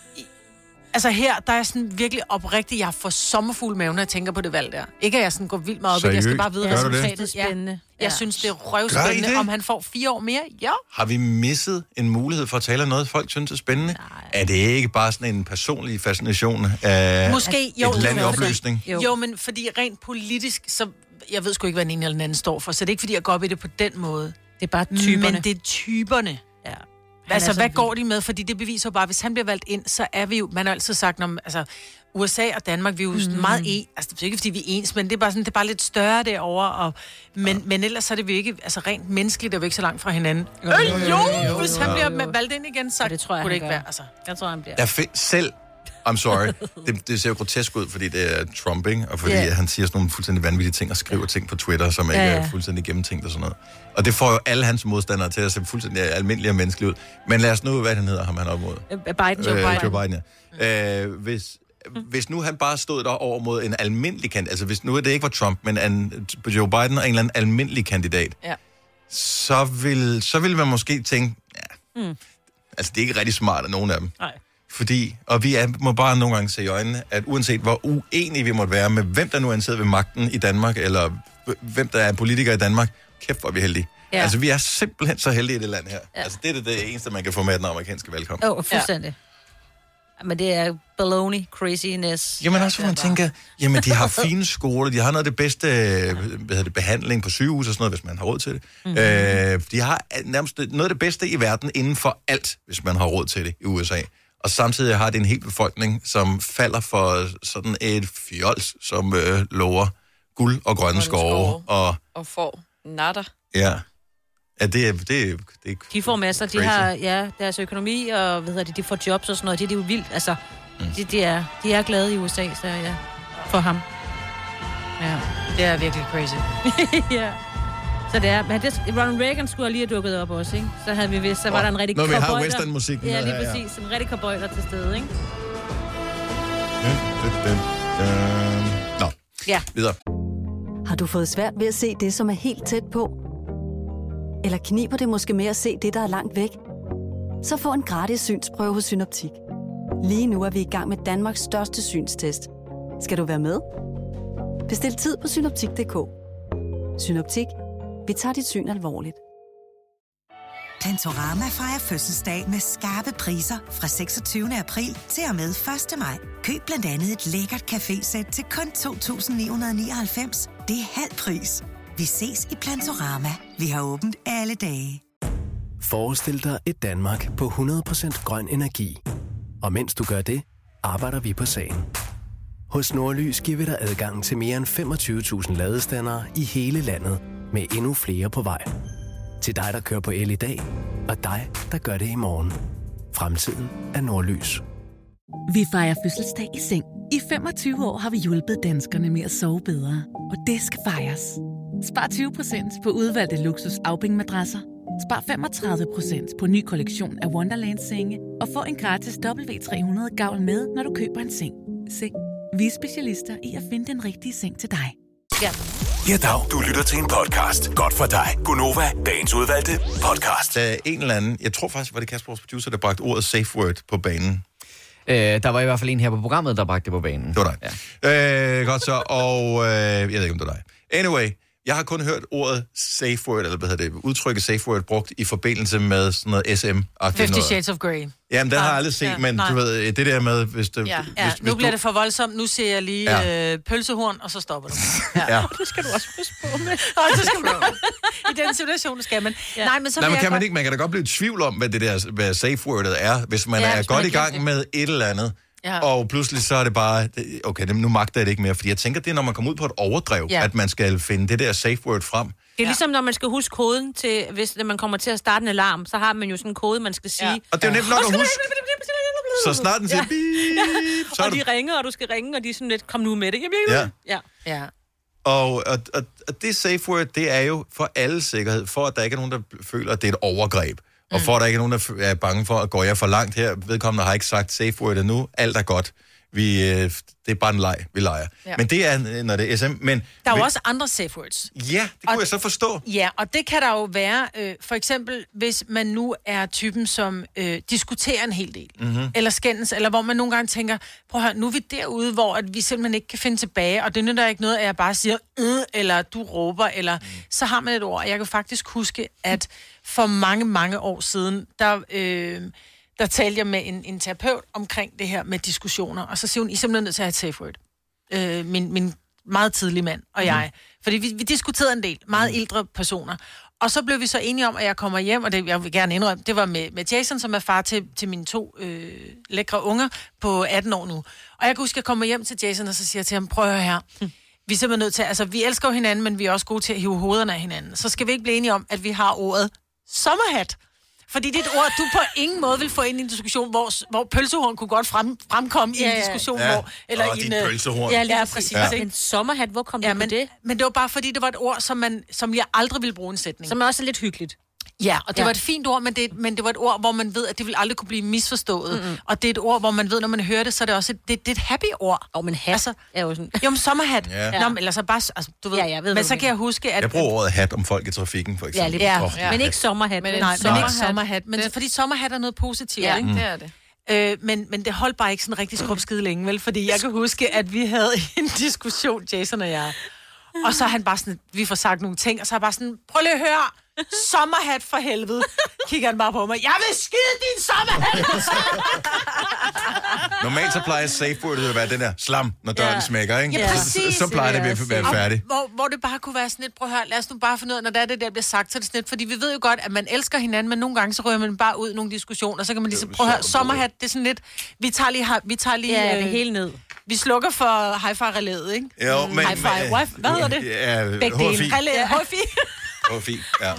altså her, der er sådan virkelig oprigtigt, jeg får sommerfugle maven, når jeg tænker på det valg der. Ikke at jeg sådan går vildt meget op, men jeg skal bare vide, hvad resultatet er spændende. Ja. Jeg synes, det er røvspændende, om han får fire år mere. Ja. Har vi misset en mulighed for at tale om noget, folk synes er spændende? Nej. Er det ikke bare sådan en personlig fascination af Måske, jo, et land i opløsning? Jo. jo, men fordi rent politisk, så jeg ved sgu ikke, hvad den ene eller den anden står for, så det er ikke, fordi jeg går op i det på den måde. Det er bare typerne. Men det er typerne. Ja. Altså, hvad går de med? Fordi det beviser jo bare, hvis han bliver valgt ind, så er vi jo, man har altid sagt, om, altså, U S A og Danmark, vi er jo mm. meget e, altså det er ikke, fordi vi er ens, men det er bare sådan, det er bare lidt større derovre, og, men, ja. men ellers så er det vi ikke, altså rent menneskeligt er vi ikke så langt fra hinanden. Jo, jo, jo, jo hvis han bliver ja. valgt ind igen, så det tror jeg, kunne det ikke gør. være, altså. Jeg tror, han bliver. Jeg find, selv, I'm sorry, det, det ser jo grotesk ud, fordi det er Trump, ikke? Og fordi yeah. han siger sådan nogle fuldstændig vanvittige ting og skriver ting på Twitter, som ikke ja, ja. er fuldstændig gennemtænkt og sådan noget. Og det får jo alle hans modstandere til at se fuldstændig almindelige og menneskelige ud. Men lad os nu, hvad han hedder, ham han op mod. Biden. Joe Biden. Joe Biden, ja. Øh, hvis, hvis nu han bare stod der over mod en almindelig kandidat, altså hvis nu det ikke var Trump, men en, Joe Biden og en eller anden almindelig kandidat, ja. så, vil, så vil man måske tænke, ja, mm. altså det er ikke rigtig smart af nogen af dem. Nej. Fordi, og vi er, må bare nogle gange se i øjnene, at uanset hvor uenige vi måtte være med, hvem der nu ansætter ved magten i Danmark, eller hvem der er politikere i Danmark, kæft hvor er vi heldige. Ja. Altså vi er simpelthen så heldige i det land her. Ja. Altså det er det, det eneste, man kan få med den amerikanske valgkamp. Åh, oh, fuldstændig. Ja. Men det er baloney, craziness. Jamen også, hvor man tænker, jamen de har fine skoler, de har noget af det bedste hvad hedder det, behandling på sygehus og sådan noget, hvis man har råd til det. Mm-hmm. Øh, de har nærmest noget af det bedste i verden inden for alt, hvis man har råd til det i U S A. Og samtidig har det en hel befolkning, som falder for sådan et fjols, som øh, lover guld og grønne skove. Og, og får natter. Ja. Ja, det er... Det, det er de får masser. De har ja, deres økonomi, og hvad hedder det, de får jobs og sådan noget. Det, det er jo vildt. Altså, mm. de, de, er, de er glade i U S A, så ja, for ham. Ja, det er virkelig crazy. Ja. Så det er, men det, Ronald Reagan skulle lige have dukket op også, ikke? Så havde vi vist, så var oh, der en rigtig cowboy. Når vi har westernmusikken. Ja, lige her, præcis. Ja. En rigtig cowboy der til stede, ikke? Nå, ja. Videre. Har du fået svært ved at se det, som er helt tæt på? Eller kniber det måske med at se det, der er langt væk? Så få en gratis synsprøve hos Synoptik. Lige nu er vi i gang med Danmarks største synstest. Skal du være med? Bestil tid på synoptik punktum d k. Synoptik. Vi tager dit syn alvorligt. Plantorama fejrer fødselsdag med skarpe priser fra seksogtyvende april til og med første maj. Køb blandt andet et lækkert cafésæt til kun to tusind ni hundrede nioghalvfems. Det er halv pris. Vi ses i Plantorama. Vi har åbent alle dage. Forestil dig et Danmark på hundrede procent grøn energi. Og mens du gør det, arbejder vi på sagen. Hos Nordlys giver vi dig adgang til mere end femogtyve tusind ladestandere i hele landet, med endnu flere på vej. Til dig, der kører på el i dag, og dig, der gør det i morgen. Fremtiden er Nordlys. Vi fejrer fødselsdag i seng. I femogtyve år har vi hjulpet danskerne med at sove bedre, og det skal fejres. Spar tyve procent på udvalgte luksus afbængmadrasser. Spar femogtredive procent på ny kollektion af Wonderland-senge, og få en gratis W tre hundrede gavl med, når du køber en seng. Seng. Vi er specialister i at finde den rigtige seng til dig. Ja. Ja, dag. Du lytter til en podcast. Godt for dig. Gunova, dagens udvalgte podcast. Der er en eller anden, jeg tror faktisk, var det Kasper, vores producer, der bragte ordet safe word på banen. Øh, der var i hvert fald en her på programmet, der bragte det på banen. Det var dig. Ja. Øh, godt så, og øh, jeg ved ikke, om det var dig. Anyway, jeg har kun hørt ordet safe word, eller hvad hedder det, udtrykket safe word brugt i forbindelse med sådan noget S M-agtigt Fifty noget. Shades of Grey. Jamen, den har jeg aldrig set, ja, men nej. du ved, det der med, hvis det... Ja, hvis, ja. hvis nu du... bliver det for voldsomt. Nu ser jeg lige Ja. øh, pølsehorn, og så stopper du. Ja. Det skal du også huske på med. Og så skal du... I den situation skal man. Ja. Nej, men så Nej, vil men jeg kan man godt... ikke, man kan da godt blive i tvivl om, hvad det der hvad safe wordet er, hvis man Ja, er hvis godt man i har gang glemt med et eller andet, Ja. og pludselig så er det bare, okay, nu magter jeg det ikke mere, fordi jeg tænker, det er, når man kommer ud på et overdrev, Ja. at man skal finde det der safe word frem. Det er ligesom, når man skal huske koden til, hvis man kommer til at starte en alarm, så har man jo sådan en kode, man skal sige. Ja. Og det er jo nemt nok at huske. Så snart den siger, Ja. bip, så er Og du... de ringer, og du skal ringe, og de er sådan lidt, kom nu med det. Ja. Ja. ja. Og, og, og, og det safe word, det er jo for alle sikkerhed, for at der ikke er nogen, der føler, at det er et overgreb. Og Mm. for at der ikke er nogen, der er bange for, at går jeg for langt her, vedkommende har ikke sagt safe word endnu, alt er godt. Vi, øh, det er bare en leg, vi leger. Ja. Men det er, når det er S M. Men, Der er jo men, også andre safe words. Ja, det kunne og, jeg så forstå. Ja, og det kan der jo være, øh, for eksempel, hvis man nu er typen, som øh, diskuterer en hel del, Mhm. eller skændes, eller hvor man nogle gange tænker, prøv at høre, nu er vi derude, hvor at vi simpelthen ikke kan finde tilbage, og det nytter ikke noget, at jeg bare siger, øh, eller du råber, eller mm. så har man et ord. Jeg kan faktisk huske, at for mange, mange år siden, der... Øh, der talte jeg med en, en terapeut omkring det her med diskussioner, og så siger hun, I er simpelthen nødt til at have et safe word. Øh, min, min meget tidlige mand og jeg. Fordi vi, vi diskuterede en del, meget ældre personer. Og så blev vi så enige om, at jeg kommer hjem, og det jeg vil gerne indrømme, det var med, med Jason, som er far til, til mine to øh, lækre unger på atten år nu. Og jeg kan huske, at jeg kommer hjem til Jason, og så siger jeg til ham, prøv at høre her, vi er simpelthen nødt til, altså vi elsker jo hinanden, men vi er også gode til at hive hovederne af hinanden. Så skal vi ikke blive enige om, at vi har ordet sommerhat. Fordi det er et ord, du på ingen måde vil få ind i en diskussion, hvor, hvor pølsehorn kunne godt frem, fremkomme ja, ja. i en diskussion, Ja. hvor... Eller Åh, i dit en, pølsehorn. Ja, lige præcis. Ja. Ja. En sommerhat, hvor kom ja, du på men, det? Men det var bare fordi, det var et ord, som, man, som jeg aldrig ville bruge i en sætning. Som er også lidt hyggeligt. Ja, og det Ja. var et fint ord, men det, men det var et ord, hvor man ved, at det vil aldrig kunne blive misforstået. Mm-hmm. Og det er et ord, hvor man ved, når man hører det, så er det også et, det, det er et happy ord. Og men hat altså, er jo sådan... Jo, men sommerhat. Ja. Nå, men, eller så bare, altså, du ved. Ja, jeg ved, men hvad så du kan jeg huske, at... Jeg bruger ordet hat om folk i trafikken, for Ja, eksempel. lige, ja. Åh, ja. Men ikke sommerhat. Men, Men nej, sommerhat. men ikke sommerhat. Men det, fordi sommerhat er noget positivt, Ja, ikke? det er det. Øh, men, men det holdt bare ikke sådan rigtig skrubskide længe, vel? Fordi jeg kan huske, at vi havde en diskussion, Jason og jeg. Og så er han bare sådan, vi får sagt nogle ting, og så er jeg bare sådan, prøv lige at høre, sommerhat for helvede. Kigger han bare på mig, jeg vil skide din sommerhat! Normalt så plejer safe wordet at være den der slam, når døren Ja. smækker, ikke? Ja, Så- præcis. Så plejer det at være færdigt. Hvor, hvor det bare kunne være sådan lidt, prøv at høre, lad os nu bare finde ud af, når det er det der bliver sagt, så er det sådan lidt, fordi vi ved jo godt, at man elsker hinanden, men nogle gange så rører man bare ud i nogle diskussioner, så kan man lige så, prøv at høre, sommerhat, det er sådan lidt, vi tager lige, vi tager lige Ja, det øh, hele ned. Vi slukker for hi-fi-relæet, ikke? Jo, men... Hi-fi, what? Hvad hedder det? Ja, Begge H F I. dele. Relæ, H F I. H F I, ja.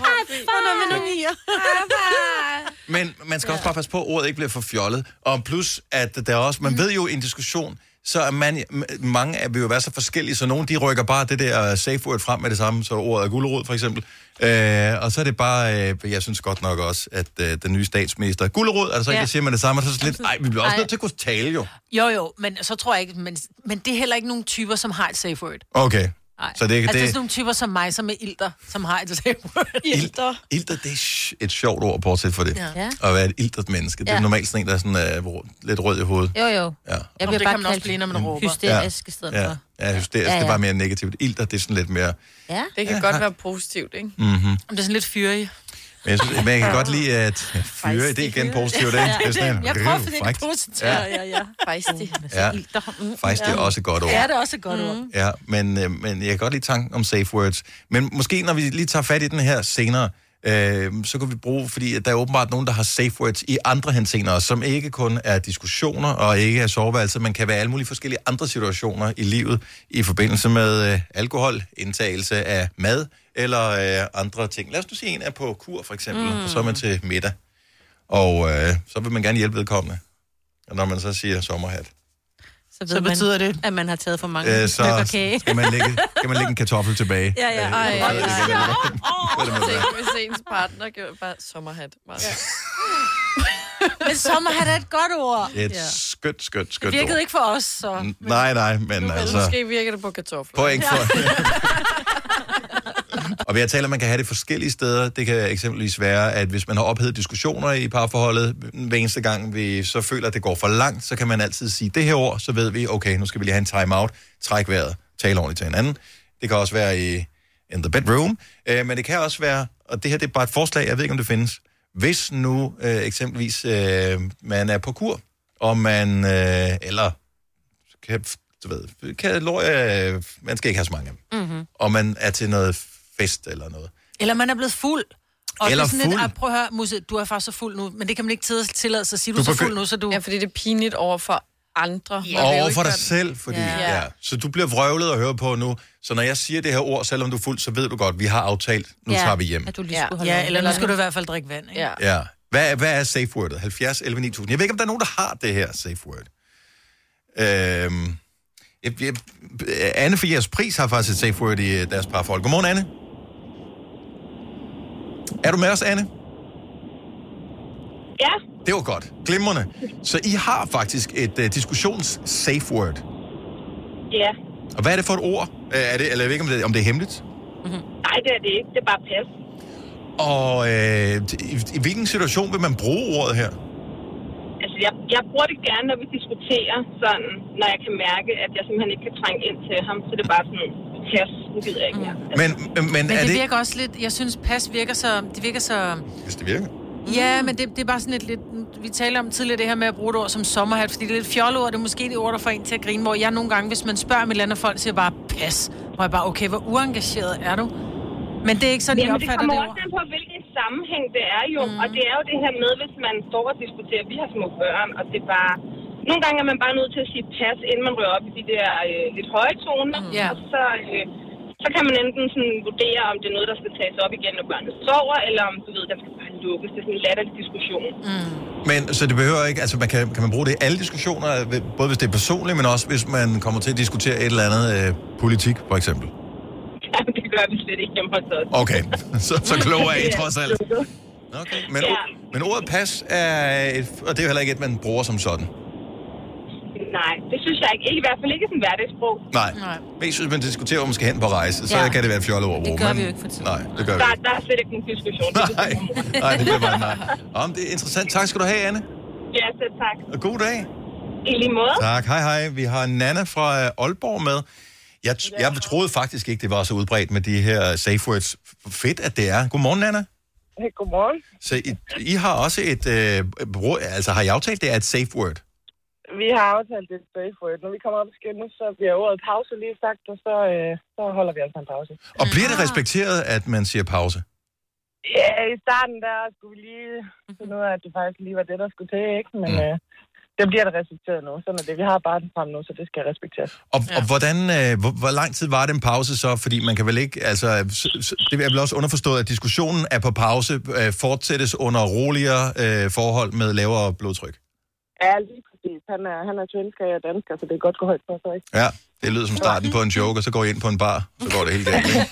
Hi-fi. Men man skal også bare passe på, at ordet ikke bliver for fjollet. Og plus, at der også, man ved jo i en diskussion, så er man, mange af vil jo være så forskellige, så nogle de rykker bare det der safe word frem med det samme, så ordet er gulerod for eksempel. Øh, og så er det bare, øh, jeg synes godt nok også, at øh, den nye statsminister er gulerod, altså ikke, Ja. jeg siger man det samme, og så er det sådan lidt, ej, vi bliver også Ej. nødt til at kunne tale jo. Jo, jo, men så tror jeg ikke, men, men det er heller ikke nogen typer, som har et safe word. Okay. Nej. Så det, altså, det, det er sådan nogle typer som mig, som er ilter, som har et safe word. Ilter. Ilter, det er sh- et sjovt ord, bortset for det. Ja. At være et iltert menneske. Det er Ja. normalt sådan en, der er sådan, uh, lidt rød i hovedet. Jo, jo. Ja. Jeg Nå, bliver det bare kan man også kaldt blive, når man råber. hysterisk i stedet Ja, for. ja hysterisk, Ja, ja, ja. ja. det var mere negativt. Ilter, det er sådan lidt mere... Ja. Det kan godt være positivt, ikke? Mm-hmm. Det er sådan lidt fyrig. Men jeg, synes, men jeg kan godt lide at fyre, det er igen positivt, ikke? Ja, Det er sådan, jeg prøver, fordi det er frækt. positivt. Ja. Ja, ja, ja. Fejstig. Ja, faktisk det er også et godt ord. Ja, det er også et godt ord. Ja, men, øh, men jeg kan godt lide tanken om safe words. Men måske, når vi lige tager fat i den her senere, øh, så kan vi bruge, fordi der er åbenbart nogen, der har safe words i andre henseender, som ikke kun er diskussioner og ikke er soveværelser, men kan være alle mulige forskellige andre situationer i livet i forbindelse med øh, alkohol, indtagelse af mad eller øh, andre ting. Lad os nu sige, en er på kur for eksempel, mm. og så er man til middag, og øh, så vil man gerne hjælpe vedkommende. Og når man så siger sommerhat, Så, ved Så man, betyder det- at man har taget for mange øh, stykker så kage. skal man, lægge, skal man lægge en kartoffel tilbage. Ja, ja. Øh, Ej, og så er det igen, hvad det må være. Tænk, hvis ens partner gjorde bare sommerhat. Bare. Men sommerhat er et godt ord. Det er et skønt, skønt, Det skønt virkede ord. ikke for os, så... Nej, nej, men altså... Måske virker det på kartofler. Point for... Og ved at tale, at man kan have det forskellige steder. Det kan eksempelvis være, at hvis man har ophedet diskussioner i parforholdet, hver eneste gang vi så føler, at det går for langt, så kan man altid sige det her ord, så ved vi, okay, nu skal vi lige have en time-out, træk vejret, tale ordentligt til hinanden. Det kan også være i in the bedroom. Øh, men det kan også være, og det her det er bare et forslag, jeg ved ikke, om det findes. Hvis nu øh, eksempelvis øh, man er på kur, og man, øh, eller kan, du ved, kan øh, man skal ikke have så mange af dem. Mm-hmm. Og man er til noget fest eller noget. Eller man er blevet fuld. Og Eller det er sådan fuld. lidt, ah, prøv at høre, Musse, du er faktisk så fuld nu, men det kan man ikke tillade tillade sig at sige, du, Du du er så begy- fuld nu, så du... Ja, fordi det er pinligt over for andre. Ja. Og over for dig selv, fordi, Ja. ja. Ja. Så du bliver vrøvlet at høre på nu. Så når jeg siger det her ord, selvom du er fuld, så ved du godt, vi har aftalt, nu ja. tager vi hjem. At du lige ja. skulle ja, eller nu skal du i hvert fald drikke vand, ikke? Ja. Ja. Hvad, hvad er safe wordet? halvfjerds elleve ni tusind. Jeg ved ikke, om der er nogen, der har det her safe word. Øhm, jeg, jeg, Anne for jeres pris har faktisk et safe word i deres parforhold. Godmorgen, Anne. Er du med os, Anne? Ja. Det var godt. Glimrende. Så I har faktisk et uh, diskussions-safe word. Ja. Og hvad er det for et ord? Er det, eller jeg ved ikke, om det, om det er hemmeligt? Mm-hmm. Nej, det er det ikke. Det er bare pas. Og øh, i, i hvilken situation vil man bruge ordet her? Altså, jeg, jeg bruger det gerne, når vi diskuterer sådan, når jeg kan mærke, at jeg simpelthen ikke kan trænge ind til ham. Så det er bare sådan, pas, nu gider jeg ikke mere. Men, men, men, Men er det, det... virker også lidt... Jeg synes, pas virker så... Det virker så... Hvis det virker. Ja, men det, det er bare sådan et lidt... Vi taler om tidligere det her med at bruge et ord som sommerhat, fordi det er lidt fjolleord, det er måske det ord, der får en til at grine, hvor jeg nogle gange, hvis man spørger mit land, og folk siger bare pas, hvor jeg bare, okay, hvor uengageret er du? Men det er ikke sådan, jeg Jamen, opfatter det det kommer ord. også an på, hvilken sammenhæng det er jo. Mm. Og det er jo det her med, hvis man står og diskuterer, vi har små børn, og det er bare... Nogle gange er man bare nødt til at sige pas, inden man rører op i de der øh, lidt høje toner. Mm. Ja. Og så, øh, så kan man enten sådan vurdere, om det er noget, der skal tages op igen, når børnene sover, eller om, du ved, der skal bare lukkes. Det er sådan en latterlig diskussion. Mm. Men så det behøver ikke, altså man kan, kan man bruge det i alle diskussioner, både hvis det er personligt, men også hvis man kommer til at diskutere et eller andet øh, politik, for eksempel? Jamen, det gør vi slet ikke hjemme hos os. Okay, så, så klog er I trods alt. Okay, men, Ja. men ordet pas er, et, og det er jo heller ikke et, man bruger som sådan. Nej, det synes jeg ikke. Ikke i hvert fald ikke som hverdagssprog. Nej. Nej. Men jeg synes, man diskuterer, hvor man skal hen på rejse, så Ja. kan det være et fjollet ord at bruge. Det gør men- vi jo ikke for tiden. Nej, det gør vi Der, ikke. der er slet ikke nogen diskussion. Nej, nej, det bliver bare nej. Om det er interessant. Tak skal du have, Anne. Ja, så tak. Og god dag. I lige måde. Tak, hej hej. Vi har Nana fra øh, Aalborg med. Jeg, t- jeg troede faktisk ikke, det var så udbredt med de her safe words. Fedt, at det er. Godmorgen, Nana. Hey, godmorgen. Så I, I har også et... Øh, brug, altså, har I aftalt, det er et safe word? Vi har aftalt det safe word. Når vi kommer op og skændes, så bliver ordet pause lige sagt, og så, øh, så holder vi altså en pause. Og bliver det respekteret, at man siger pause? Ja, i starten der skulle vi lige finde ud af, at det faktisk lige var det, der skulle til, ikke? Men mm. øh, det bliver det respekteret nu. Sådan er det. Vi har bare den frem nu, så det skal respekteres. Og, ja. og hvordan, øh, hvor, hvor lang tid var det en pause så? Fordi man kan vel ikke, altså, så, så, det er vel også underforstået, at diskussionen er på pause, øh, fortsættes under roligere øh, forhold med lavere blodtryk. Ja, lige præcis. Han er, han er svensker, jeg er dansker, så det er godt gå højt på sig, ikke? Ja, det lyder som starten på en joke, og så går I ind på en bar, så går det helt galt. Ikke?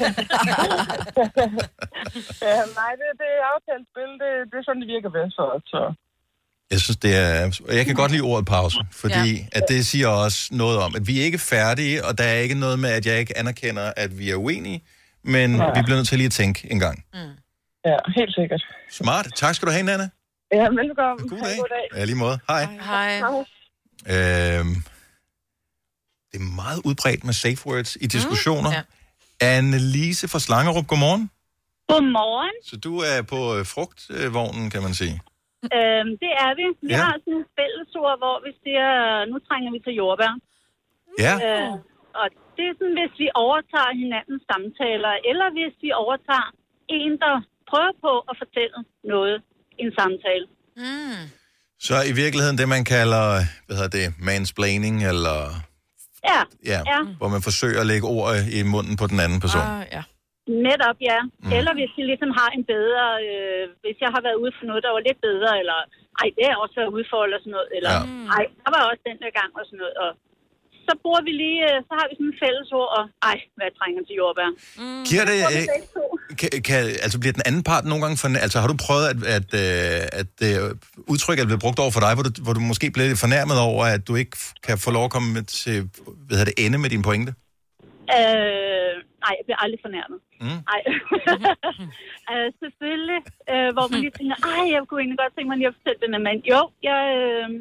ja, nej, det, det er aftalt spil. Det, det er sådan, det virker bedst for os, så... Jeg synes, det er... Jeg kan godt lide ordet pause, fordi ja. at det siger også noget om, at vi er ikke færdige, og der er ikke noget med, at jeg ikke anerkender, at vi er uenige, men ja. vi bliver nødt til lige at tænke en gang. Mm. Ja, helt sikkert. Smart. Tak skal du have, Nana. Ja, velkommen. God dag. God dag. Ja, lige måde. Hej. Hej. Øhm, det er meget udbredt med safe words i diskussioner. ja. Anne-Lise fra Slangerup, godmorgen. Godmorgen. Så du er på øh, frugtvognen, kan man sige. Øhm, det er vi. Vi Ja. har sådan en fællesord, hvor vi siger, nu trænger vi til jordbær. Ja. Øh, og det er sådan, hvis vi overtager hinandens samtaler, eller hvis vi overtager en, der prøver på at fortælle noget i en samtale. Mm. Så i virkeligheden det, man kalder, hvad hedder det, mansplaining, eller... Ja. Ja, ja. hvor man forsøger at lægge ord i munden på den anden person. Ah, ja. Netop, ja. Mm. Eller hvis vi ligesom har en bedre... Øh, hvis jeg har været ude for noget, der var lidt bedre, eller... Ej, det har også været ude for, eller sådan noget. Eller, ja. ej, der var også den der gang, og sådan noget. Og så bruger vi lige... øh, Så har vi sådan en fællesord, og... Ej, hvad jeg trænger til jordbær. Mm. Giver det... Så Øh, kan, kan, altså bliver den anden part nogle gange... For, altså har du prøvet, at, at, at, at uh, udtrykket er blevet brugt over for dig, hvor du, hvor du måske blev lidt fornærmet over, at du ikke kan få lov at komme til hvad hedder det, ende med din pointe? Øh, nej, jeg bliver aldrig fornærmet. Mm. Nej. øh, selvfølgelig, øh, hvor man lige tænker, ej, jeg kunne egentlig godt tænke mig lige at fortælle den her mand. Jo, jeg, øh,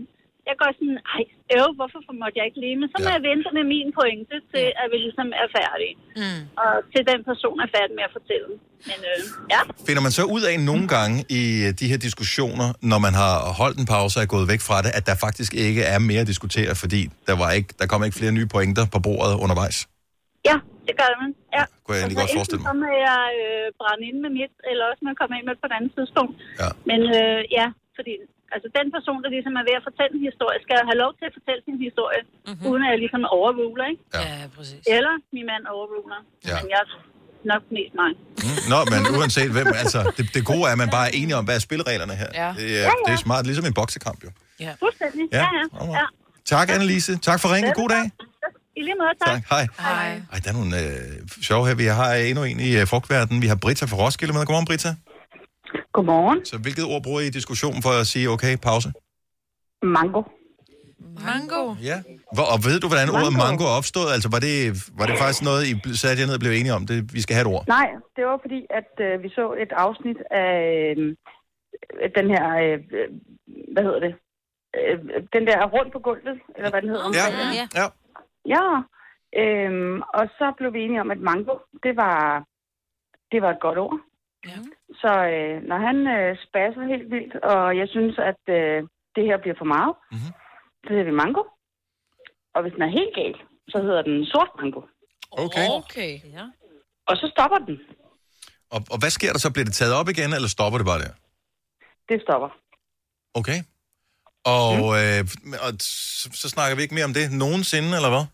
jeg går sådan, ej, øv, hvorfor måtte jeg ikke lige? Men så må ja. jeg vente med min pointe til, at vi ligesom er færdige. Mm. Og til den person er færdig med at fortælle. Men øh, ja. Finder man så ud af nogle gange i de her diskussioner, når man har holdt en pause og er gået væk fra det, at der faktisk ikke er mere at diskutere, fordi der, var ikke, der kom ikke flere nye pointer på bordet undervejs? Ja, det gør man. Ja. Kunne jeg egentlig godt forestille mig. Så må jeg øh, brænde ind med mit, eller også må jeg komme ind med på et andet tidspunkt. Ja. Men øh, ja, fordi altså, den person, der ligesom er ved at fortælle en historie, skal have lov til at fortælle sin historie, mm-hmm. uden at jeg ligesom overruler, ikke? Ja, ja præcis. Eller min mand overruler. Ja. Men jeg er nok mest mig. Mm. Nå, men uanset hvem, altså, det, det gode er, at man bare er enige om, hvad er spillereglerne her. Ja. Det, er, Ja, ja. det er smart, ligesom en boksekamp, jo. Ja. Fuldstændig. Ja. Ja, ja. ja. Tak, Annelise. Tak for ringen. God dag. I lige måde, tak. Tak. Hej. Hej. Ej, der er nogle øh, sjove her. Vi har endnu en i øh, frugtverdenen. Vi har Britta fra Roskilde med. Godmorgen, Britta. Godmorgen. Så hvilket ord bruger I i diskussionen for at sige, okay, pause? Mango. Mango? Ja. Hvor, og ved du, hvordan Mango. ordet mango er opstået? Altså, var det, var det faktisk noget, I satte jer ned og blev enige om? Det, vi skal have et ord. Nej, det var fordi, at øh, vi så et afsnit af øh, den her, øh, hvad hedder det? Øh, den der rundt på gulvet, eller hvad den hedder. Ja, ja. ja. Ja, øhm, og så blev vi enige om, at mango, det var, det var et godt ord. Ja. Så øh, når han øh, spasser helt vildt, og jeg synes, at øh, det her bliver for meget, mm-hmm. så hedder vi mango. Og hvis den er helt gal, så hedder den sort mango. Okay. Okay, ja. Og så stopper den. Og, og hvad sker der så? Bliver det taget op igen, eller stopper det bare der? Det stopper. Okay. Og, mm. øh, og så, så snakker vi ikke mere om det nogensinde, eller hvad?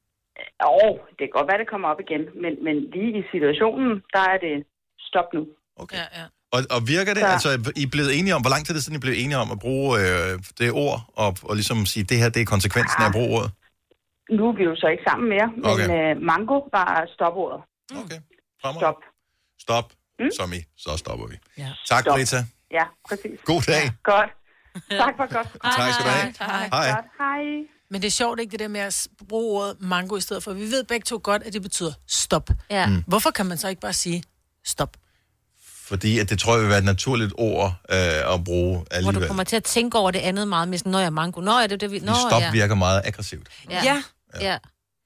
Jo, det kan godt være, det kommer op igen. Men, men lige i situationen, der er det stop nu. Okay. Ja, ja. Og, og virker det? Så... Altså, I er blevet enige om, hvor lang tid er det siden, I er blevet enige om at bruge øh, det ord, og, og ligesom sige, det her, det er konsekvensen af at bruge ordet? Nu er vi jo så ikke sammen mere, men Okay. øh, mango var stopordet. Okay. Stop. Stop, mm? som I, så stopper vi. Ja. Tak, Stop. Britta. Ja, præcis. God dag. Ja, godt. Tak for godt. Tak skal du have. Hej. Hej. Godt. Hej. Men det er sjovt ikke, det der med at bruge ordet mango i stedet for. Vi ved begge to godt, at det betyder stop. Ja. Mm. Hvorfor kan man så ikke bare sige stop? Fordi at det tror jeg vil være et naturligt ord øh, at bruge Hvor alligevel. du kommer til at tænke over det andet meget med sådan, når jeg mango. Nå, ja, det er det, vi... Nå, Fordi stop ja. virker meget aggressivt. Ja. Ja. ja.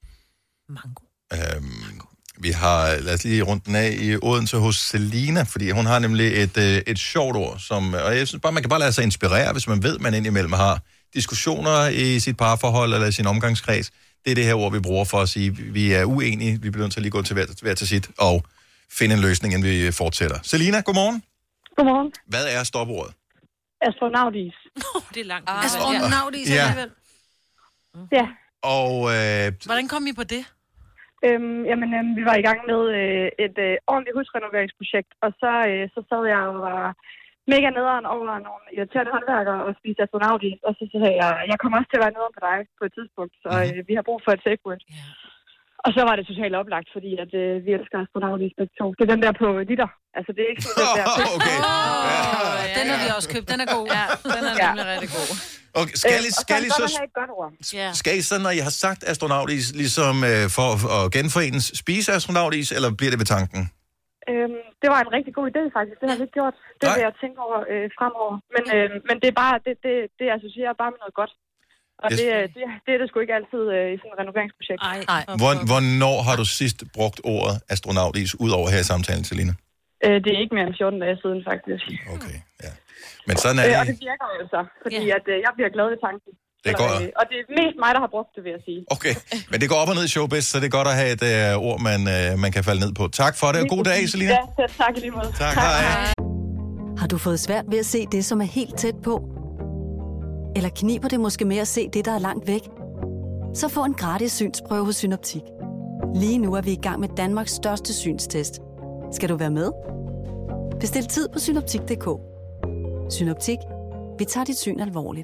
Øhm, vi har, lad os lige rundt den af i Odense hos Selina, fordi hun har nemlig et, øh, et sjovt ord, som, og jeg synes bare, man kan bare lade sig inspirere, hvis man ved, man indimellem har diskussioner i sit parforhold eller i sin omgangskreds. Det er det her ord, vi bruger for at sige, vi er uenige, vi bliver nødt til at lige gå til hver, hver til sit og finde en løsning, inden vi fortsætter. Selina, godmorgen. Godmorgen. Hvad er stopordet? Astronautis. Oh, det er langt. Ah, astronautis Ja. alligevel. Ja. Og øh, Hvordan kom I på det? Øhm, jamen, øhm, vi var i gang med øh, et øh, ordentligt husrenoveringsprojekt, og så, øh, så sad jeg og var mega nederen over nogle irriterende håndværkere og spiste astronautis, og så sagde jeg, jeg kommer også til at være nederen på dig på et tidspunkt, så øh, vi har brug for et safe word. Yeah. Og så var det totalt oplagt, fordi at, øh, vi elsker astronautis begge to. Det er den der på liter. Altså, det er ikke sådan den der. Okay. Oh, ja, den har vi også købt. Den er god. Ja, den er nemlig ja. rigtig god. Okay, skal I, skal I så, have et godt ord. skal I så, når I har sagt astronautis, ligesom øh, for at genforenes, spise astronautis, eller bliver det ved tanken? Øhm, det var en rigtig god idé, faktisk. Det har vi ikke gjort. Det Nej. vil jeg tænke over øh, fremover. Men, øh, men det er bare, det, det, det associerer bare med noget godt. Og Yes. det, øh, det, det er det sgu ikke altid øh, i sådan et renoveringsprojekt. Nej. Hvor, hvornår har du sidst brugt ordet astronautis, ud over her i samtalen, Selina? Øh, det er ikke mere end fjorten dage siden, faktisk. Okay, ja. Men sådan er Øh, det. og det virker jo så, fordi at, øh, jeg bliver glad ved tanken. Det går. Øh, og det er mest mig, der har brugt det, vil jeg sige. Okay, men det går op og ned i showbiz, så det er godt at have et øh, ord, man, øh, man kan falde ned på. Tak for det, og god dag, Selina. Ja, så tak i lige måde. Tak, hej. Har du fået svært ved at se det, som er helt tæt på? Eller kniber det måske med at se det, der er langt væk? Så få en gratis synsprøve hos Synoptik. Lige nu er vi i gang med Danmarks største synstest. Skal du være med? Bestil tid på synoptik punktum d k. Synoptik. Vi tager dit syn alvorligt.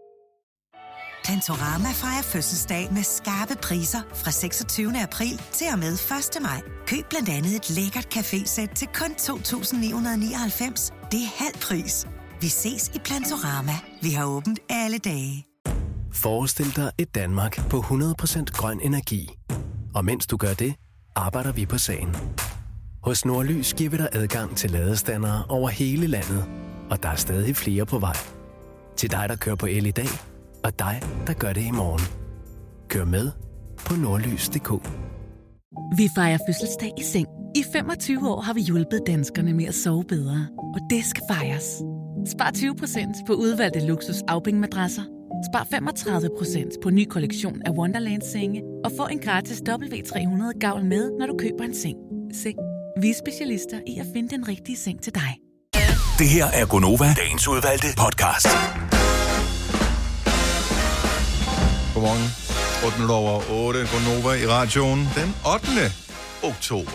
Plantorama fejrer fødselsdag med skarpe priser fra seksogtyvende april til og med første maj. Køb blandt andet et lækkert cafésæt til kun to tusind ni hundrede nioghalvfems. Det er halv pris. Vi ses i Plantorama. Vi har åbent alle dage. Forestil dig et Danmark på hundrede procent grøn energi. Og mens du gør det, arbejder vi på sagen. Hos Nordlys giver vi dig adgang til ladestandere over hele landet, og der er stadig flere på vej. Til dig, der kører på el i dag, og dig, der gør det i morgen. Kør med på nordlys punktum d k. Vi fejrer fødselsdag i seng. I femogtyve år har vi hjulpet danskerne med at sove bedre. Og det skal fejres. Spar tyve procent på udvalgte luksus afbænkmadrasser. Spar femogtredive procent på ny kollektion af Wonderland-senge. Og få en gratis W tre hundrede gavl med, når du køber en seng. Seng. Vi er specialister i at finde den rigtige seng til dig. Det her er Gonova, dagens udvalgte podcast. Godmorgen. otte minutter over otte. Gonova i radioen den ottende oktober